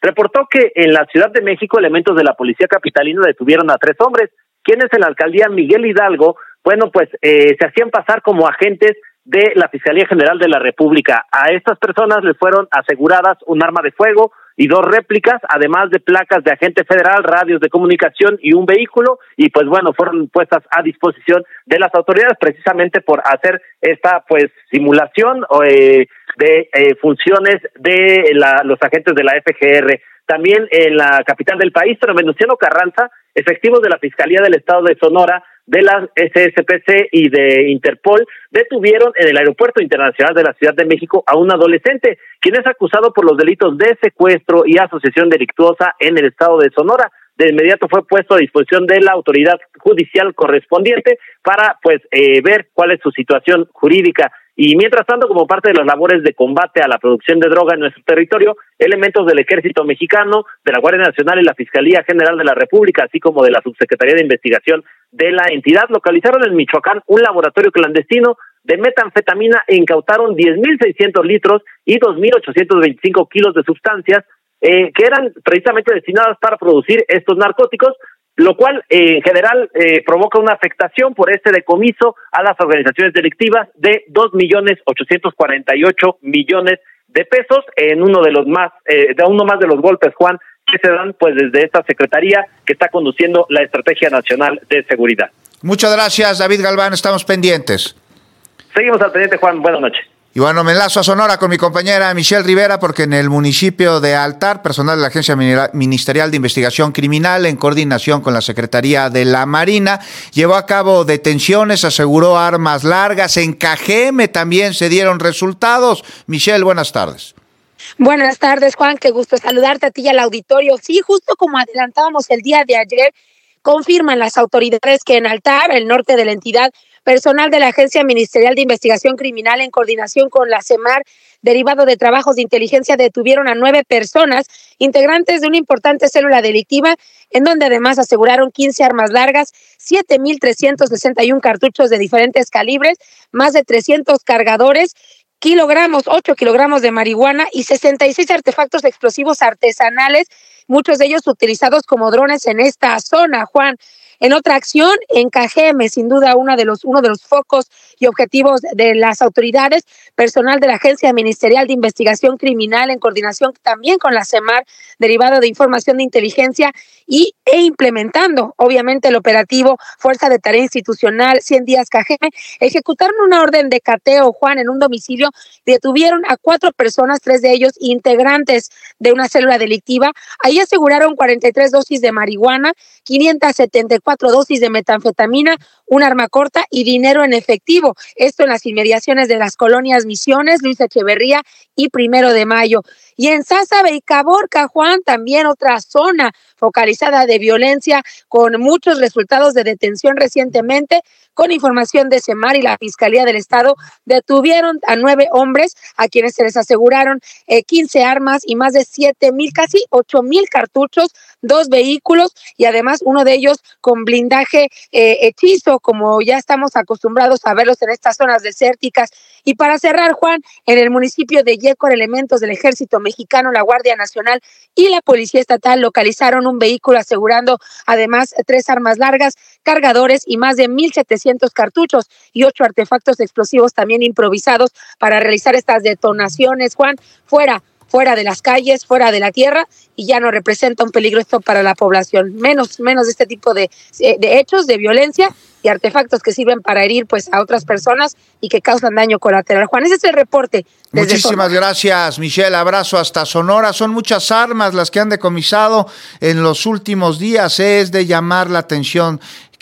Speaker 11: reportó que en la Ciudad de México elementos de la policía capitalina detuvieron a tres hombres, quienes en la alcaldía Miguel Hidalgo, bueno, pues eh, se hacían pasar como agentes de la Fiscalía General de la República. A estas personas les fueron aseguradas un arma de fuego y dos réplicas, además de placas de agente federal, radios de comunicación y un vehículo, y pues bueno, fueron puestas a disposición de las autoridades precisamente por hacer esta pues simulación eh, de eh, funciones de la, los agentes de la F G R. También en la capital del país, pero en Venustiano Carranza, efectivos de la Fiscalía del Estado de Sonora, de la S S P C y de Interpol detuvieron en el Aeropuerto Internacional de la Ciudad de México a un adolescente, quien es acusado por los delitos de secuestro y asociación delictuosa en el estado de Sonora. De inmediato fue puesto a disposición de la autoridad judicial correspondiente para pues eh, ver cuál es su situación jurídica. Y mientras tanto, como parte de las labores de combate a la producción de droga en nuestro territorio, elementos del Ejército Mexicano, de la Guardia Nacional y la Fiscalía General de la República, así como de la Subsecretaría de Investigación de la entidad, localizaron en Michoacán un laboratorio clandestino de metanfetamina e incautaron diez mil seiscientos litros y dos mil ochocientos veinticinco kilos de sustancias eh, que eran precisamente destinadas para producir estos narcóticos, lo cual eh, en general eh, provoca una afectación por este decomiso a las organizaciones delictivas de dos millones ochocientos cuarenta y ocho millones de pesos en uno de los más, eh, de uno más de los golpes, Juan, que se dan pues desde esta secretaría que está conduciendo la Estrategia Nacional de Seguridad.
Speaker 3: Muchas gracias, David Galván, estamos pendientes.
Speaker 11: Seguimos al pendiente, Juan, buenas noches.
Speaker 3: Y bueno, me enlazo a Sonora con mi compañera Michelle Rivera, porque en el municipio de Altar, personal de la Agencia Ministerial de Investigación Criminal, en coordinación con la Secretaría de la Marina, llevó a cabo detenciones, aseguró armas largas. En Cajeme también se dieron resultados. Michelle, buenas tardes.
Speaker 5: Buenas tardes, Juan, qué gusto saludarte a ti y al auditorio. Sí, justo como adelantábamos el día de ayer, confirman las autoridades que en Altar, el norte de la entidad, personal de la Agencia Ministerial de Investigación Criminal en coordinación con la CEMAR, derivado de trabajos de inteligencia, detuvieron a nueve personas, integrantes de una importante célula delictiva, en donde además aseguraron quince armas largas, siete mil trescientos sesenta y uno cartuchos de diferentes calibres, más de trescientos cargadores, kilogramos, ocho kilogramos de marihuana y sesenta y seis artefactos explosivos artesanales, muchos de ellos utilizados como drones en esta zona, Juan. En otra acción, en Cajeme, sin duda uno de los, uno de los focos y objetivos de las autoridades, personal de la Agencia Ministerial de Investigación Criminal en coordinación también con la CEMAR, derivado de información de inteligencia y, e implementando, obviamente, el operativo Fuerza de Tarea Institucional cien días Cajeme, ejecutaron una orden de cateo, Juan, en un domicilio, detuvieron a cuatro personas, tres de ellos integrantes de una célula delictiva. Ahí aseguraron cuarenta y tres dosis de marihuana, quinientas setenta y cuatro dosis de metanfetamina, un arma corta y dinero en efectivo. Esto en las inmediaciones de las colonias Misiones, Luis Echeverría y Primero de Mayo. Y en Sázabe y Caborca, Juan, también otra zona focalizada de violencia con muchos resultados de detención recientemente. Con información de CEMAR y la Fiscalía del Estado, detuvieron a nueve hombres a quienes se les aseguraron eh, quince armas y más de siete mil, casi ocho mil cartuchos, dos vehículos y además uno de ellos con blindaje eh, hechizo, como ya estamos acostumbrados a verlos en estas zonas desérticas. Y para cerrar, Juan, en el municipio de Yécora, elementos del Ejército Mexicano, la Guardia Nacional y la Policía Estatal localizaron un vehículo asegurando además tres armas largas, cargadores y más de mil setecientos cartuchos y ocho artefactos explosivos también improvisados para realizar estas detonaciones, Juan, fuera fuera de las calles, fuera de la tierra, y ya no representa un peligro esto para la población. Menos, menos de este tipo de, de hechos, de violencia y artefactos que sirven para herir pues a otras personas y que causan daño colateral. Juan, ese es el reporte.
Speaker 3: Muchísimas Sonora. Gracias, Michelle. Abrazo hasta Sonora. Son muchas armas las que han decomisado en los últimos días. Es de llamar la atención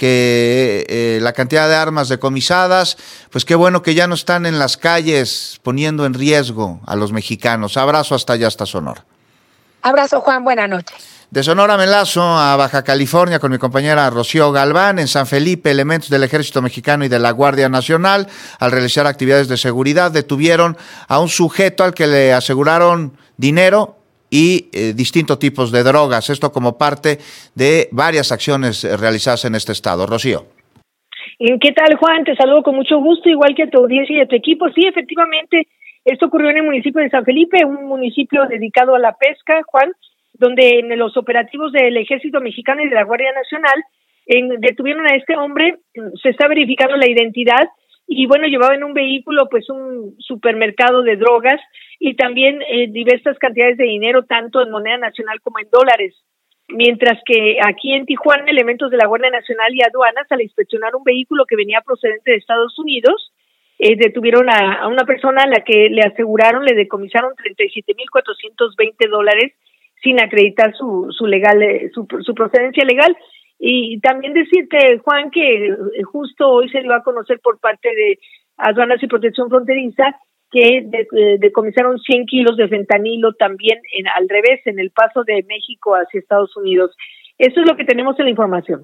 Speaker 3: que eh, la cantidad de armas decomisadas, pues qué bueno que ya no están en las calles poniendo en riesgo a los mexicanos. Abrazo hasta allá, hasta Sonora.
Speaker 5: Abrazo, Juan. Buenas noches.
Speaker 3: De Sonora me enlazo a Baja California con mi compañera Rocío Galván. En San Felipe, elementos del Ejército Mexicano y de la Guardia Nacional, al realizar actividades de seguridad, detuvieron a un sujeto al que le aseguraron dinero y eh, distintos tipos de drogas. Esto como parte de varias acciones realizadas en este estado. Rocío.
Speaker 8: ¿Qué tal, Juan? Te saludo con mucho gusto, igual que a tu audiencia y a tu equipo. Sí, efectivamente, esto ocurrió en el municipio de San Felipe, un municipio dedicado a la pesca, Juan, donde en los operativos del Ejército Mexicano y de la Guardia Nacional en, detuvieron a este hombre. Se está verificando la identidad y bueno, llevaba en un vehículo pues un supermercado de drogas y también eh, diversas cantidades de dinero, tanto en moneda nacional como en dólares. Mientras que aquí en Tijuana, elementos de la Guardia Nacional y aduanas, al inspeccionar un vehículo que venía procedente de Estados Unidos, eh, detuvieron a, a una persona a la que le aseguraron, le decomisaron treinta y siete mil cuatrocientos veinte dólares sin acreditar su su legal su, su procedencia legal. Y también decirte, Juan, que justo hoy se dio a conocer por parte de Aduanas y Protección Fronteriza que decomisaron cien kilos de fentanilo también en, al revés, en el paso de México hacia Estados Unidos. Eso es lo que tenemos en la información.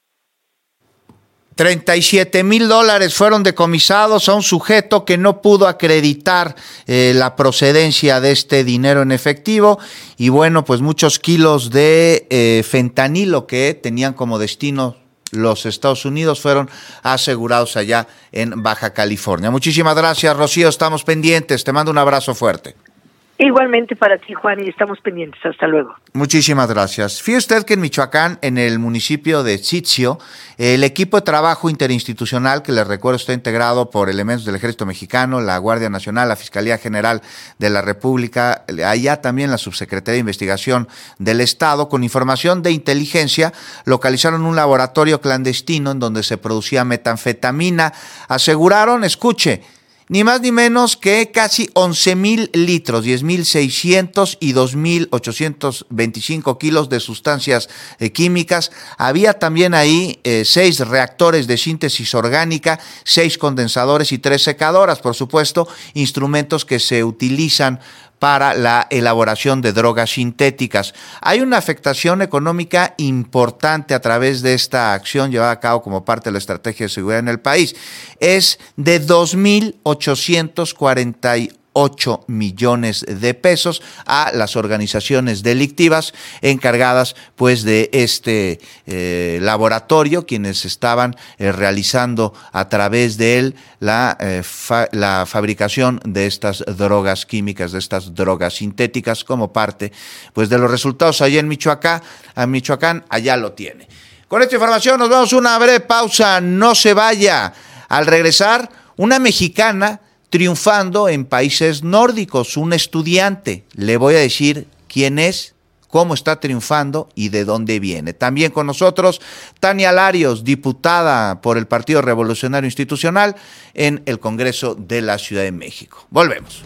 Speaker 3: treinta y siete mil dólares fueron decomisados a un sujeto que no pudo acreditar eh, la procedencia de este dinero en efectivo y bueno, pues muchos kilos de eh, fentanilo que tenían como destino los Estados Unidos fueron asegurados allá en Baja California. Muchísimas gracias, Rocío, estamos pendientes, te mando un abrazo fuerte.
Speaker 8: Igualmente para ti, Juan, y estamos pendientes. Hasta luego.
Speaker 3: Muchísimas gracias. Fíjese usted que en Michoacán, en el municipio de Tzitcio, el equipo de trabajo interinstitucional, que les recuerdo está integrado por elementos del Ejército Mexicano, la Guardia Nacional, la Fiscalía General de la República, allá también la Subsecretaría de Investigación del Estado, con información de inteligencia, localizaron un laboratorio clandestino en donde se producía metanfetamina. Aseguraron, escuche, ni más ni menos que casi once mil litros, diez mil seiscientos y dos mil ochocientos veinticinco kilos de sustancias eh, químicas. Había también ahí eh, seis reactores de síntesis orgánica, seis condensadores y tres secadoras, por supuesto, instrumentos que se utilizan para la elaboración de drogas sintéticas. Hay una afectación económica importante a través de esta acción llevada a cabo como parte de la estrategia de seguridad en el país. Es de dos mil ochocientos cuarenta y ocho millones de pesos a las organizaciones delictivas encargadas pues de este eh, laboratorio, quienes estaban eh, realizando a través de él la, eh, fa- la fabricación de estas drogas químicas, de estas drogas sintéticas, como parte pues de los resultados allá en Michoacán, a Michoacán, allá lo tiene. Con esta información nos vamos a una breve pausa, no se vaya. Al regresar, una mexicana triunfando en países nórdicos, un estudiante. Le voy a decir quién es, cómo está triunfando y de dónde viene. También con nosotros Tania Larios, diputada por el Partido Revolucionario Institucional en el Congreso de la Ciudad de México. Volvemos.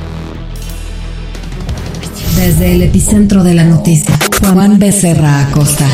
Speaker 2: Desde el epicentro de la noticia, Juan Becerra Acosta.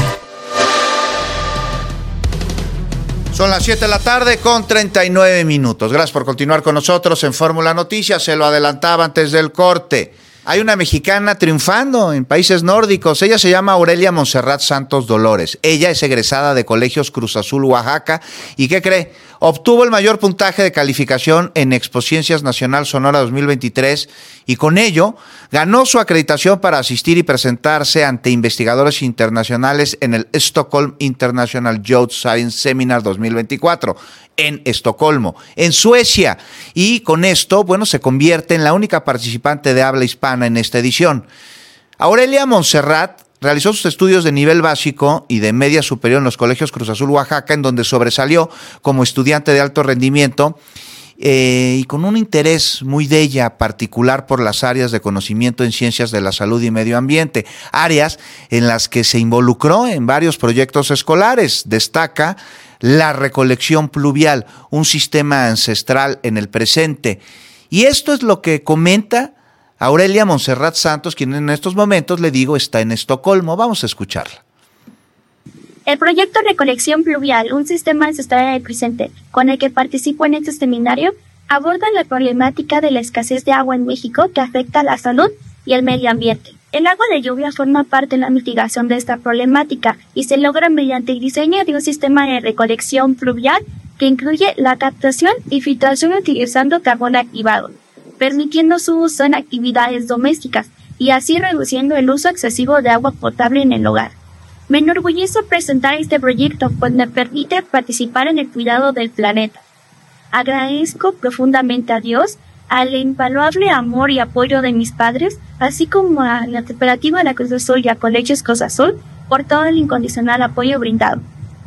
Speaker 3: Son las siete de la tarde con treinta y nueve minutos. Gracias por continuar con nosotros en Fórmula Noticias. Se lo adelantaba antes del corte. Hay una mexicana triunfando en países nórdicos. Ella se llama Aurelia Montserrat Santos Dolores. Ella es egresada de Colegios Cruz Azul, Oaxaca. ¿Y qué cree? Obtuvo el mayor puntaje de calificación en Expociencias Nacional Sonora dos mil veintitrés y con ello ganó su acreditación para asistir y presentarse ante investigadores internacionales en el Stockholm International Youth Science Seminar dos mil veinticuatro en Estocolmo, en Suecia. Y con esto, bueno, se convierte en la única participante de habla hispana en esta edición. Aurelia Montserrat realizó sus estudios de nivel básico y de media superior en los Colegios Cruz Azul, Oaxaca, en donde sobresalió como estudiante de alto rendimiento eh, y con un interés muy de ella particular por las áreas de conocimiento en ciencias de la salud y medio ambiente, áreas en las que se involucró en varios proyectos escolares. Destaca la recolección pluvial, un sistema ancestral en el presente. Y esto es lo que comenta Aurelia Montserrat Santos, quien en estos momentos, le digo, está en Estocolmo. Vamos a escucharla.
Speaker 9: El proyecto Recolección Pluvial, un sistema ancestral en el presente, con el que participo en este seminario, aborda la problemática de la escasez de agua en México que afecta a la salud y el medio ambiente. El agua de lluvia forma parte de la mitigación de esta problemática y se logra mediante el diseño de un sistema de recolección pluvial que incluye la captación y filtración utilizando carbón activado, permitiendo su uso en actividades domésticas y así reduciendo el uso excesivo de agua potable en el hogar. Me enorgullece presentar este proyecto, pues me permite participar en el cuidado del planeta. Agradezco profundamente a Dios al invaluable amor y apoyo de mis padres, así como a la cooperativa de la Cruz Azul y a Colegios Cruz Azul, por todo el incondicional apoyo brindado.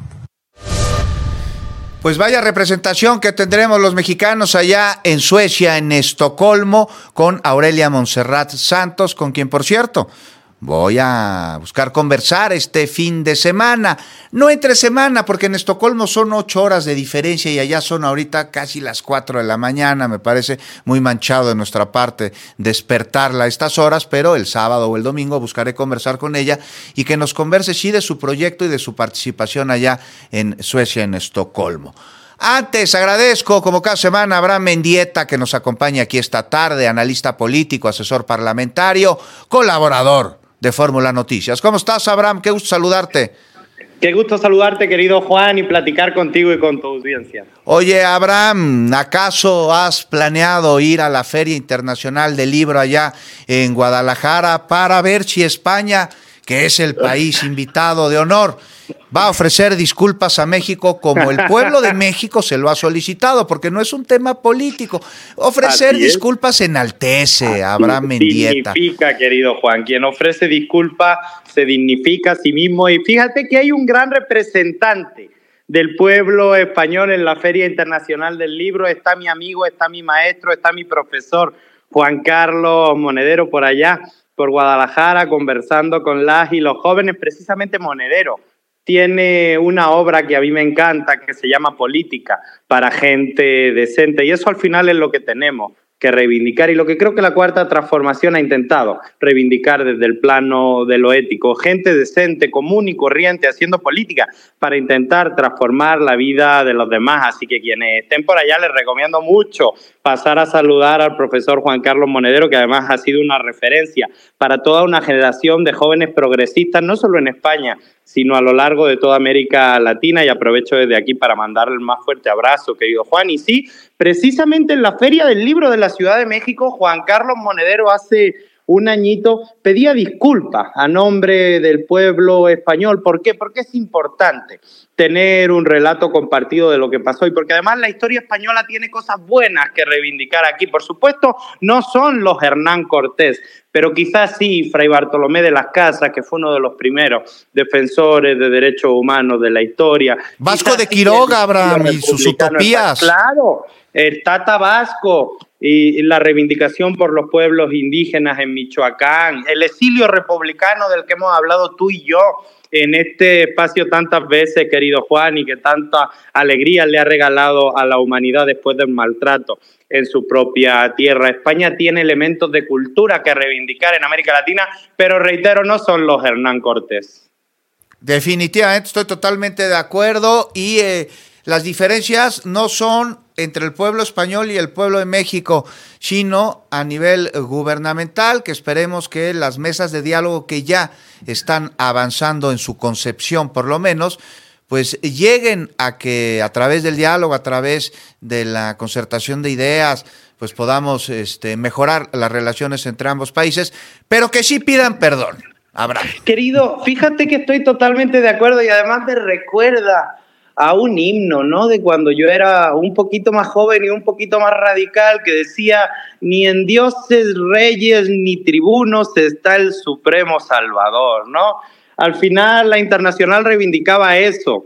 Speaker 3: Pues vaya representación que tendremos los mexicanos allá en Suecia, en Estocolmo, con Aurelia Montserrat Santos, con quien, por cierto, voy a buscar conversar este fin de semana. No entre semana, porque en Estocolmo son ocho horas de diferencia y allá son ahorita casi las cuatro de la mañana. Me parece muy manchado de nuestra parte despertarla a estas horas, pero el sábado o el domingo buscaré conversar con ella y que nos converse, sí, de su proyecto y de su participación allá en Suecia, en Estocolmo. Antes, agradezco como cada semana a Abraham Mendieta, que nos acompaña aquí esta tarde, analista político, asesor parlamentario, colaborador de Fórmula Noticias. ¿Cómo estás, Abraham? Qué gusto saludarte.
Speaker 13: Qué gusto saludarte, querido Juan, y platicar contigo y con tu audiencia.
Speaker 3: Oye, Abraham, ¿acaso has planeado ir a la Feria Internacional del Libro allá en Guadalajara para ver si España, que es el país invitado de honor, va a ofrecer disculpas a México como el pueblo de México se lo ha solicitado? Porque no es un tema político. Ofrecer disculpas enaltece a Abraham Mendieta.
Speaker 13: Significa, querido Juan, quien ofrece disculpas se dignifica a sí mismo. Y fíjate que hay un gran representante del pueblo español en la Feria Internacional del Libro. Está mi amigo, está mi maestro, está mi profesor Juan Carlos Monedero por allá, por Guadalajara, conversando con las y los jóvenes, precisamente Monedero tiene una obra que a mí me encanta, que se llama Política para gente decente, y eso al final es lo que tenemos que reivindicar, y lo que creo que la Cuarta Transformación ha intentado reivindicar desde el plano de lo ético, gente decente, común y corriente, haciendo política para intentar transformar la vida de los demás. Así que quienes estén por allá les recomiendo mucho pasar a saludar al profesor Juan Carlos Monedero, que además ha sido una referencia para toda una generación de jóvenes progresistas, no solo en España, sino a lo largo de toda América Latina, y aprovecho desde aquí para mandarle el más fuerte abrazo, querido Juan. Y sí, precisamente en la Feria del Libro de la Ciudad de México, Juan Carlos Monedero hace un añito pedía disculpas a nombre del pueblo español. ¿Por qué? Porque es importante tener un relato compartido de lo que pasó, y porque además la historia española tiene cosas buenas que reivindicar aquí. Por supuesto, no son los Hernán Cortés, pero quizás sí Fray Bartolomé de las Casas, que fue uno de los primeros defensores de derechos humanos de la historia.
Speaker 3: Vasco de Quiroga, Abraham, y sus utopías.
Speaker 13: Claro, el Tata Vasco y la reivindicación por los pueblos indígenas en Michoacán, el exilio republicano del que hemos hablado tú y yo en este espacio tantas veces, querido Juan, y que tanta alegría le ha regalado a la humanidad después del maltrato en su propia tierra. España tiene elementos de cultura que reivindicar en América Latina, pero reitero, no son los Hernán Cortés.
Speaker 3: Definitivamente, estoy totalmente de acuerdo, y eh, las diferencias no son entre el pueblo español y el pueblo de México, sino a nivel gubernamental, que esperemos que las mesas de diálogo que ya están avanzando en su concepción, por lo menos, pues lleguen a que a través del diálogo, a través de la concertación de ideas, pues podamos este, mejorar las relaciones entre ambos países, pero que sí pidan perdón. Abraham.
Speaker 13: Querido, fíjate que estoy totalmente de acuerdo, y además me recuerda a un himno, ¿no? De cuando yo era un poquito más joven y un poquito más radical, que decía: ni en dioses, reyes, ni tribunos está el supremo salvador, ¿no? Al final la Internacional reivindicaba eso,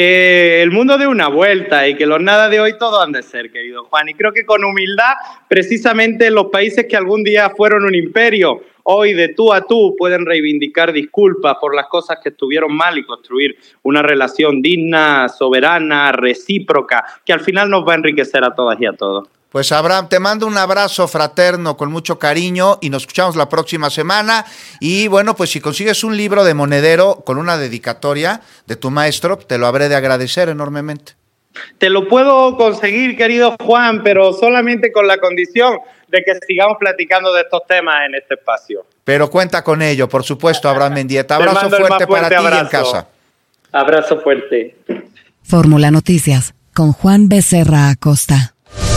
Speaker 13: que el mundo dé una vuelta y que los nada de hoy todo han de ser, querido Juan. Y creo que con humildad, precisamente los países que algún día fueron un imperio, hoy de tú a tú pueden reivindicar disculpas por las cosas que estuvieron mal y construir una relación digna, soberana, recíproca, que al final nos va a enriquecer a todas y a todos.
Speaker 3: Pues Abraham, te mando un abrazo fraterno con mucho cariño y nos escuchamos la próxima semana. Y bueno, pues si consigues un libro de Monedero con una dedicatoria de tu maestro, te lo habré de agradecer enormemente.
Speaker 13: Te lo puedo conseguir, querido Juan, pero solamente con la condición de que sigamos platicando de estos temas en este espacio.
Speaker 3: Pero cuenta con ello, por supuesto, Abraham Mendieta. Abrazo fuerte, fuerte para ti abrazo. Y en casa.
Speaker 13: Abrazo fuerte.
Speaker 2: Fórmula Noticias con Juan Becerra Acosta.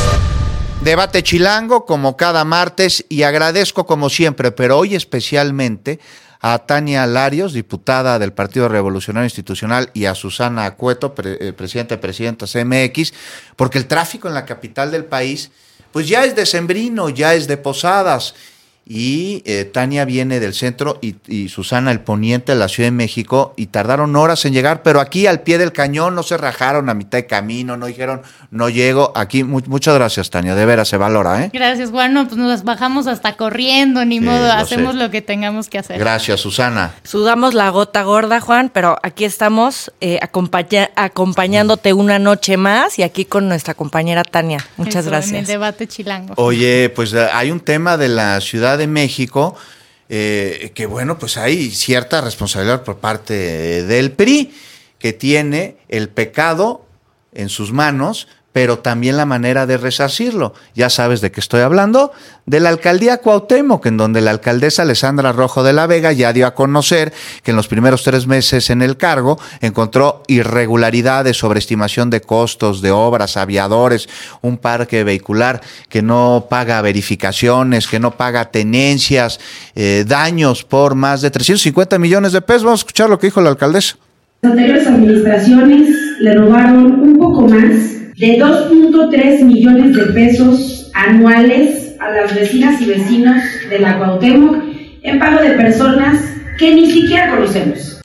Speaker 3: Debate chilango como cada martes, y agradezco como siempre, pero hoy especialmente, a Tania Larios, diputada del Partido Revolucionario Institucional, y a Susana Cueto, pre, eh, presidenta y presidenta C M X, porque el tráfico en la capital del país pues ya es decembrino, ya es de posadas. Y eh, Tania viene del centro y, y Susana el poniente de la Ciudad de México y tardaron horas en llegar, pero aquí al pie del cañón no se rajaron a mitad de camino, no dijeron no llego. Aquí mu- muchas gracias, Tania, de veras se valora, ¿eh?
Speaker 10: Gracias, Juan. No, pues nos bajamos hasta corriendo, ni
Speaker 3: Sí,
Speaker 10: modo,
Speaker 3: lo
Speaker 10: hacemos
Speaker 3: sé.
Speaker 10: lo que tengamos que hacer.
Speaker 3: Gracias, Susana.
Speaker 14: Sudamos la gota gorda, Juan, pero aquí estamos eh, acompaña- acompañándote una noche más y aquí con nuestra compañera Tania. Muchas
Speaker 10: Eso,
Speaker 14: gracias.
Speaker 10: En el debate chilango.
Speaker 3: Oye, pues eh, hay un tema de la Ciudad de México eh, que, bueno, pues hay cierta responsabilidad por parte eh, del P R I, que tiene el pecado en sus manos, pero también la manera de resarcirlo. Ya sabes de qué estoy hablando, de la alcaldía Cuauhtémoc, en donde la alcaldesa Alessandra Rojo de la Vega ya dio a conocer que en los primeros tres meses en el cargo encontró irregularidades, sobreestimación de costos de obras, aviadores, un parque vehicular que no paga verificaciones, que no paga tenencias, eh, daños por más de trescientos cincuenta millones de pesos. Vamos a escuchar lo que dijo la alcaldesa.
Speaker 16: Las anteriores administraciones le robaron un poco más de dos punto tres millones de pesos anuales a las vecinas y vecinos de la Cuauhtémoc en pago de personas que ni siquiera conocemos.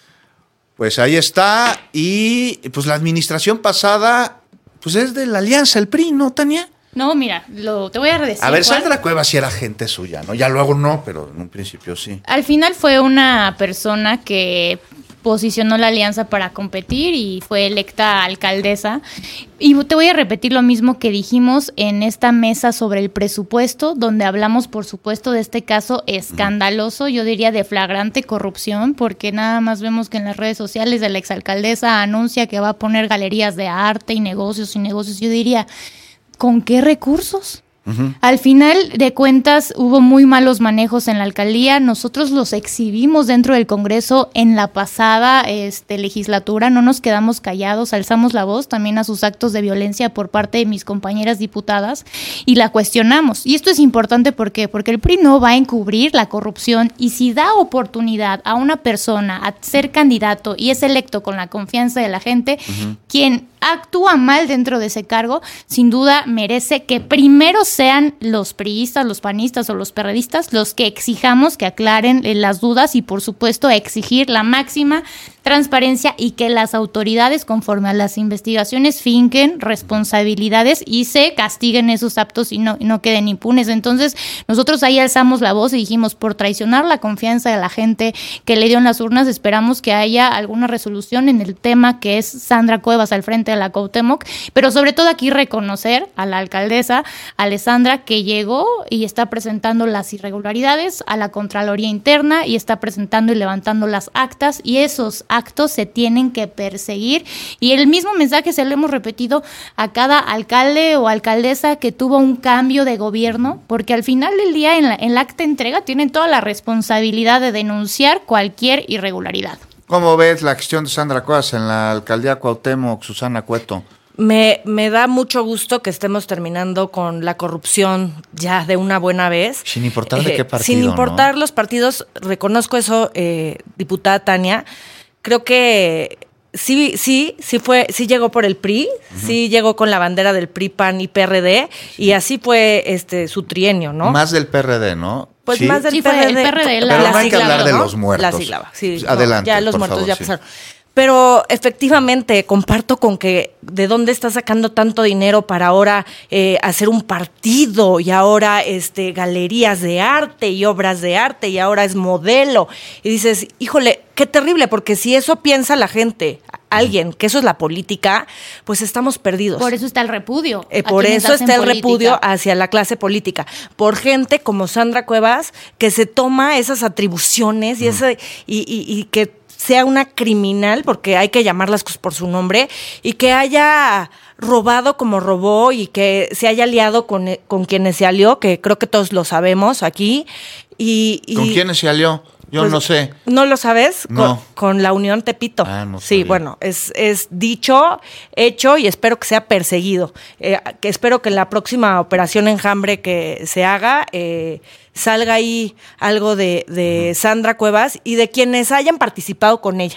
Speaker 3: Pues ahí está, y pues la administración pasada, pues es de la alianza, el P R I, ¿no, Tania?
Speaker 10: No, mira, lo, te voy a decir.
Speaker 3: A ver,
Speaker 10: Juan.
Speaker 3: Sandra Cuevas sí era gente suya, ¿no? Ya luego no, pero en un principio sí.
Speaker 10: Al final fue una persona que posicionó la alianza para competir y fue electa alcaldesa. Y te voy a repetir lo mismo que dijimos en esta mesa sobre el presupuesto, donde hablamos, por supuesto, de este caso escandaloso, yo diría de flagrante corrupción, porque nada más vemos que en las redes sociales de la exalcaldesa anuncia que va a poner galerías de arte y negocios y negocios. Yo diría, ¿con qué recursos? Uh-huh. Al final de cuentas hubo muy malos manejos en la alcaldía. Nosotros los exhibimos dentro del Congreso en la pasada este, legislatura. No nos quedamos callados, alzamos la voz también a sus actos de violencia por parte de mis compañeras diputadas y la cuestionamos. Y esto es importante, ¿por qué? Porque el P R I no va a encubrir la corrupción, y si da oportunidad a una persona a ser candidato y es electo con la confianza de la gente, uh-huh. quien actúa mal dentro de ese cargo, sin duda merece que primero sean los priistas, los panistas o los perredistas los que exijamos que aclaren las dudas y, por supuesto, exigir la máxima transparencia y que las autoridades, conforme a las investigaciones, finquen responsabilidades y se castiguen esos actos y no, y no queden impunes. Entonces, nosotros ahí alzamos la voz y dijimos, por traicionar la confianza de la gente que le dio en las urnas, esperamos que haya alguna resolución en el tema que es Sandra Cuevas al frente de la Cuauhtémoc, pero sobre todo aquí reconocer a la alcaldesa Alessandra, que llegó y está presentando las irregularidades a la Contraloría Interna y está presentando y levantando las actas, y esos actos se tienen que perseguir, y el mismo mensaje se lo hemos repetido a cada alcalde o alcaldesa que tuvo un cambio de gobierno, porque al final del día en la, en la acta de entrega tienen toda la responsabilidad de denunciar cualquier irregularidad.
Speaker 3: ¿Cómo ves la gestión de Sandra Cuevas en la alcaldía Cuauhtémoc, Susana Cueto?
Speaker 14: Me, me da mucho gusto que estemos terminando con la corrupción ya de una buena vez.
Speaker 3: Sin importar de
Speaker 14: eh,
Speaker 3: qué partido,
Speaker 14: Sin importar
Speaker 3: ¿no?
Speaker 14: los partidos, reconozco eso, eh, diputada Tania. Creo que sí, sí, sí fue, sí llegó por el P R I, uh-huh. sí llegó con la bandera del P R I, P A N y P R D, sí. y así fue este su trienio, ¿no?
Speaker 3: Más del P R D, ¿no?
Speaker 14: Pues
Speaker 3: ¿Sí?
Speaker 14: más del
Speaker 10: sí,
Speaker 14: P R D.
Speaker 10: Fue el P R D
Speaker 3: pero
Speaker 10: la
Speaker 3: no hay que hablar de
Speaker 14: ¿no?
Speaker 3: los muertos.
Speaker 14: La sílaba, sí.
Speaker 3: Adelante,
Speaker 14: no, ya los
Speaker 3: por
Speaker 14: muertos
Speaker 3: favor,
Speaker 14: ya
Speaker 3: sí.
Speaker 14: pasaron. Pero efectivamente comparto con que de dónde está sacando tanto dinero para ahora eh, hacer un partido, y ahora este galerías de arte y obras de arte, y ahora es modelo. Y dices, híjole, qué terrible, porque si eso piensa la gente, alguien, que eso es la política, pues estamos perdidos.
Speaker 10: Por eso está el repudio.
Speaker 14: Eh, por eso está el política. repudio hacia la clase política. Por gente como Sandra Cuevas, que se toma esas atribuciones y, ese, y, y, y que sea una criminal, porque hay que llamar las cosas por su nombre, y que haya robado como robó y que se haya aliado con, con quienes se alió, que creo que todos lo sabemos aquí. Y, y
Speaker 3: ¿Con quiénes se alió? Yo pues, no sé.
Speaker 14: ¿No lo sabes?
Speaker 3: No.
Speaker 14: Con, con la Unión Tepito.
Speaker 3: Ah, no
Speaker 14: sí,
Speaker 3: sabía.
Speaker 14: bueno, es, es dicho, hecho, y espero que sea perseguido. Eh, que espero que en la próxima operación Enjambre que se haga, eh, salga ahí algo de, de uh-huh. Sandra Cuevas y de quienes hayan participado con ella.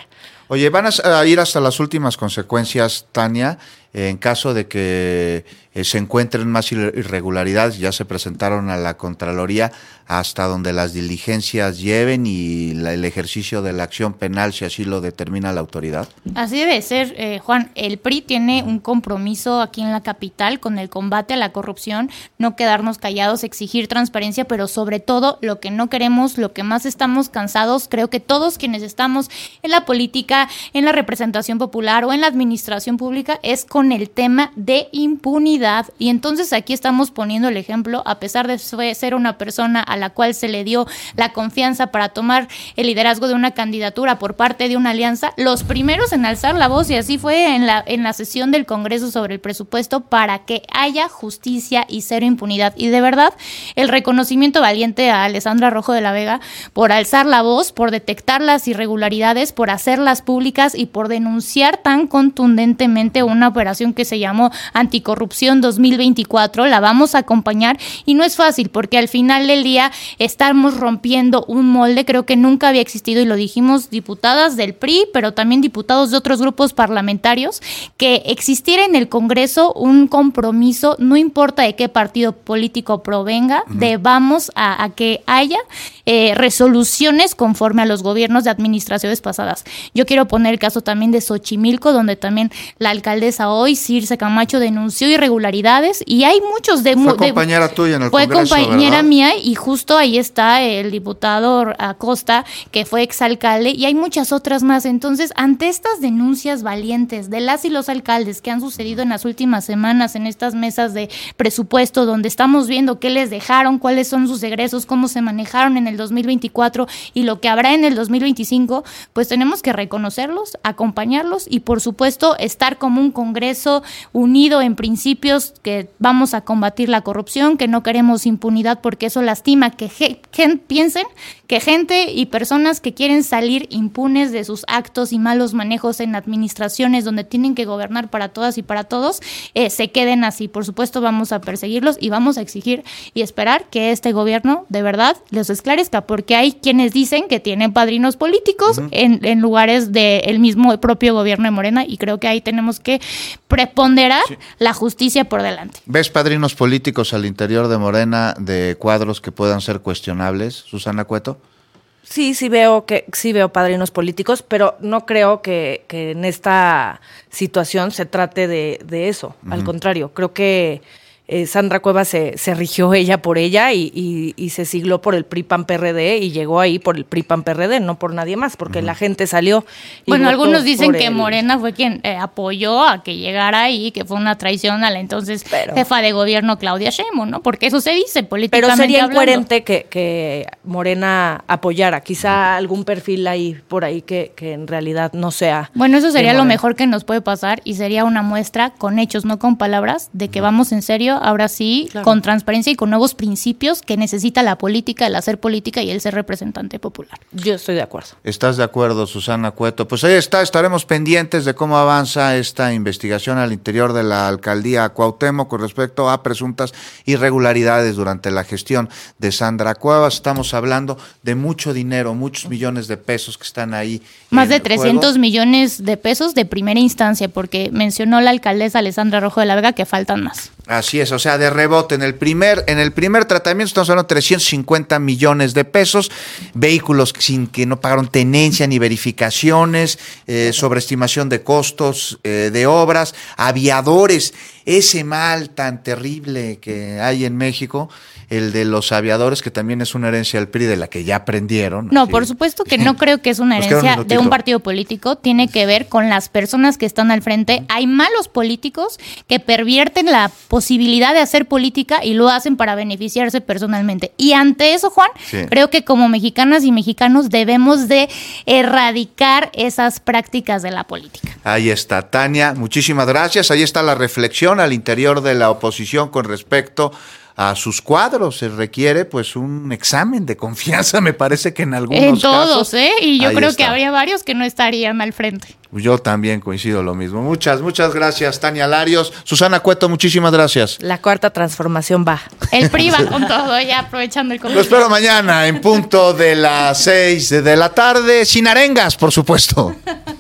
Speaker 3: Oye, van a ir hasta las últimas consecuencias, Tania, en caso de que eh, se encuentren más irregularidades. Ya se presentaron a la Contraloría hasta donde las diligencias lleven y la, el ejercicio de la acción penal, si así lo determina la autoridad.
Speaker 10: Así debe ser, eh, Juan. El P R I tiene un compromiso aquí en la capital con el combate a la corrupción, no quedarnos callados, exigir transparencia, pero sobre todo lo que no queremos, lo que más estamos cansados, creo que todos quienes estamos en la política, en la representación popular o en la administración pública, es con el tema de impunidad. Y entonces aquí estamos poniendo el ejemplo, a pesar de ser una persona a la cual se le dio la confianza para tomar el liderazgo de una candidatura por parte de una alianza, los primeros en alzar la voz, y así fue en la, en la sesión del Congreso sobre el presupuesto, para que haya justicia y cero impunidad. Y de verdad, el reconocimiento valiente a Alessandra Rojo de la Vega por alzar la voz, por detectar las irregularidades, por hacerlas públicas y por denunciar tan contundentemente una operación que se llamó Anticorrupción dos mil veinticuatro. La vamos a acompañar y no es fácil, porque al final del día estamos rompiendo un molde. Creo que nunca había existido, y lo dijimos diputadas del P R I, pero también diputados de otros grupos parlamentarios, que existiera en el Congreso un compromiso, no importa de qué partido político provenga, uh-huh. de vamos a, a que haya eh, resoluciones conforme a los gobiernos de administraciones pasadas. Yo quiero poner el caso también de Xochimilco, donde también la alcaldesa hoy, Circe Camacho, denunció irregularidades, y hay muchos de...
Speaker 3: Fue compañera de, tuya en el
Speaker 10: fue
Speaker 3: Congreso,
Speaker 10: Fue compañera
Speaker 3: ¿verdad?
Speaker 10: mía, y justo ahí está el diputado Acosta, que fue exalcalde, y hay muchas otras más. Entonces, ante estas denuncias valientes de las y los alcaldes que han sucedido en las últimas semanas en estas mesas de presupuesto, donde estamos viendo qué les dejaron, cuáles son sus egresos, cómo se manejaron en el dos mil veinticuatro y lo que habrá en el dos mil veinticinco, pues tenemos que reconocerlos, acompañarlos y, por supuesto, estar como un Congreso unido en principios, que vamos a combatir la corrupción, que no queremos impunidad, porque eso lastima, que gente, piensen que gente y personas que quieren salir impunes de sus actos y malos manejos en administraciones donde tienen que gobernar para todas y para todos, eh, se queden así. Por supuesto, vamos a perseguirlos y vamos a exigir y esperar que este gobierno de verdad los esclarezca, porque hay quienes dicen que tienen padrinos políticos uh-huh. en, en lugares del mismo propio gobierno de Morena, y creo que ahí tenemos que preponderar sí. la justicia por delante.
Speaker 3: ¿Ves padrinos políticos al interior de Morena de cuadros que puedan ser cuestionables, Susana Cueto?
Speaker 14: Sí, sí veo que sí veo padrinos políticos, pero no creo que, que en esta situación se trate de, de eso. Uh-huh. Al contrario, creo que eh, Sandra Cuevas se, se rigió ella por ella y, y, y se sigló por el P R I P A N P R D y llegó ahí por el P R I P A N P R D, no por nadie más, porque uh-huh. la gente salió. Y
Speaker 10: bueno, algunos dicen que
Speaker 14: el...
Speaker 10: Morena fue quien eh, apoyó a que llegara ahí, que fue una traición a la entonces pero, jefa de gobierno Claudia Sheinbaum, ¿no? Porque eso se dice políticamente.
Speaker 14: Pero sería
Speaker 10: hablando.
Speaker 14: incoherente que, que Morena apoyara, quizá algún perfil ahí por ahí que, que en realidad no sea.
Speaker 10: Bueno, eso sería lo mejor que nos puede pasar, y sería una muestra con hechos, no con palabras, de que vamos en serio, ahora sí, claro. con transparencia y con nuevos principios que necesita la política, el hacer política y el ser representante popular.
Speaker 14: Yo estoy de acuerdo.
Speaker 3: ¿Estás de acuerdo, Susana Cueto? Pues ahí está, estaremos pendientes de cómo avanza esta investigación al interior de la alcaldía Cuauhtémoc con respecto a presuntas irregularidades durante la gestión de Sandra Cuevas. Estamos hablando de mucho dinero, muchos millones de pesos que están ahí.
Speaker 10: Más de trescientos millones de pesos de primera instancia, porque mencionó la alcaldesa Alessandra Rojo de la Vega que faltan más.
Speaker 3: Así es, o sea, de rebote, en el primer, en el primer tratamiento estamos hablando de trescientos cincuenta millones de pesos, vehículos sin que no pagaron tenencia ni verificaciones, eh, sobreestimación de costos eh, de obras, aviadores, ese mal tan terrible que hay en México, el de los aviadores, que también es una herencia del P R I de la que ya aprendieron.
Speaker 10: No,
Speaker 3: así.
Speaker 10: Por supuesto que no creo que es una herencia un de un partido político, tiene que ver con las personas que están al frente. Hay malos políticos que pervierten la posibilidad de hacer política y lo hacen para beneficiarse personalmente. Y ante eso, Juan, sí. creo que como mexicanas y mexicanos debemos de erradicar esas prácticas de la política.
Speaker 3: Ahí está, Tania, muchísimas gracias. Ahí está la reflexión al interior de la oposición con respecto a sus cuadros. Se requiere pues un examen de confianza, me parece que en algunos
Speaker 10: en
Speaker 3: casos.
Speaker 10: En todos, ¿eh? Y yo creo
Speaker 3: está.
Speaker 10: que habría varios que no estarían al frente.
Speaker 3: Yo también coincido lo mismo. Muchas, muchas gracias, Tania Larios. Susana Cueto, muchísimas gracias.
Speaker 14: La cuarta transformación va.
Speaker 10: El P R I va con todo, ya aprovechando el
Speaker 3: Lo espero mañana en punto de las seis de la tarde, sin arengas, por supuesto.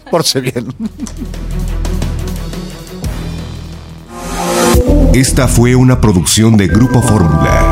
Speaker 3: Pórtese bien.
Speaker 17: Esta fue una producción de Grupo Fórmula.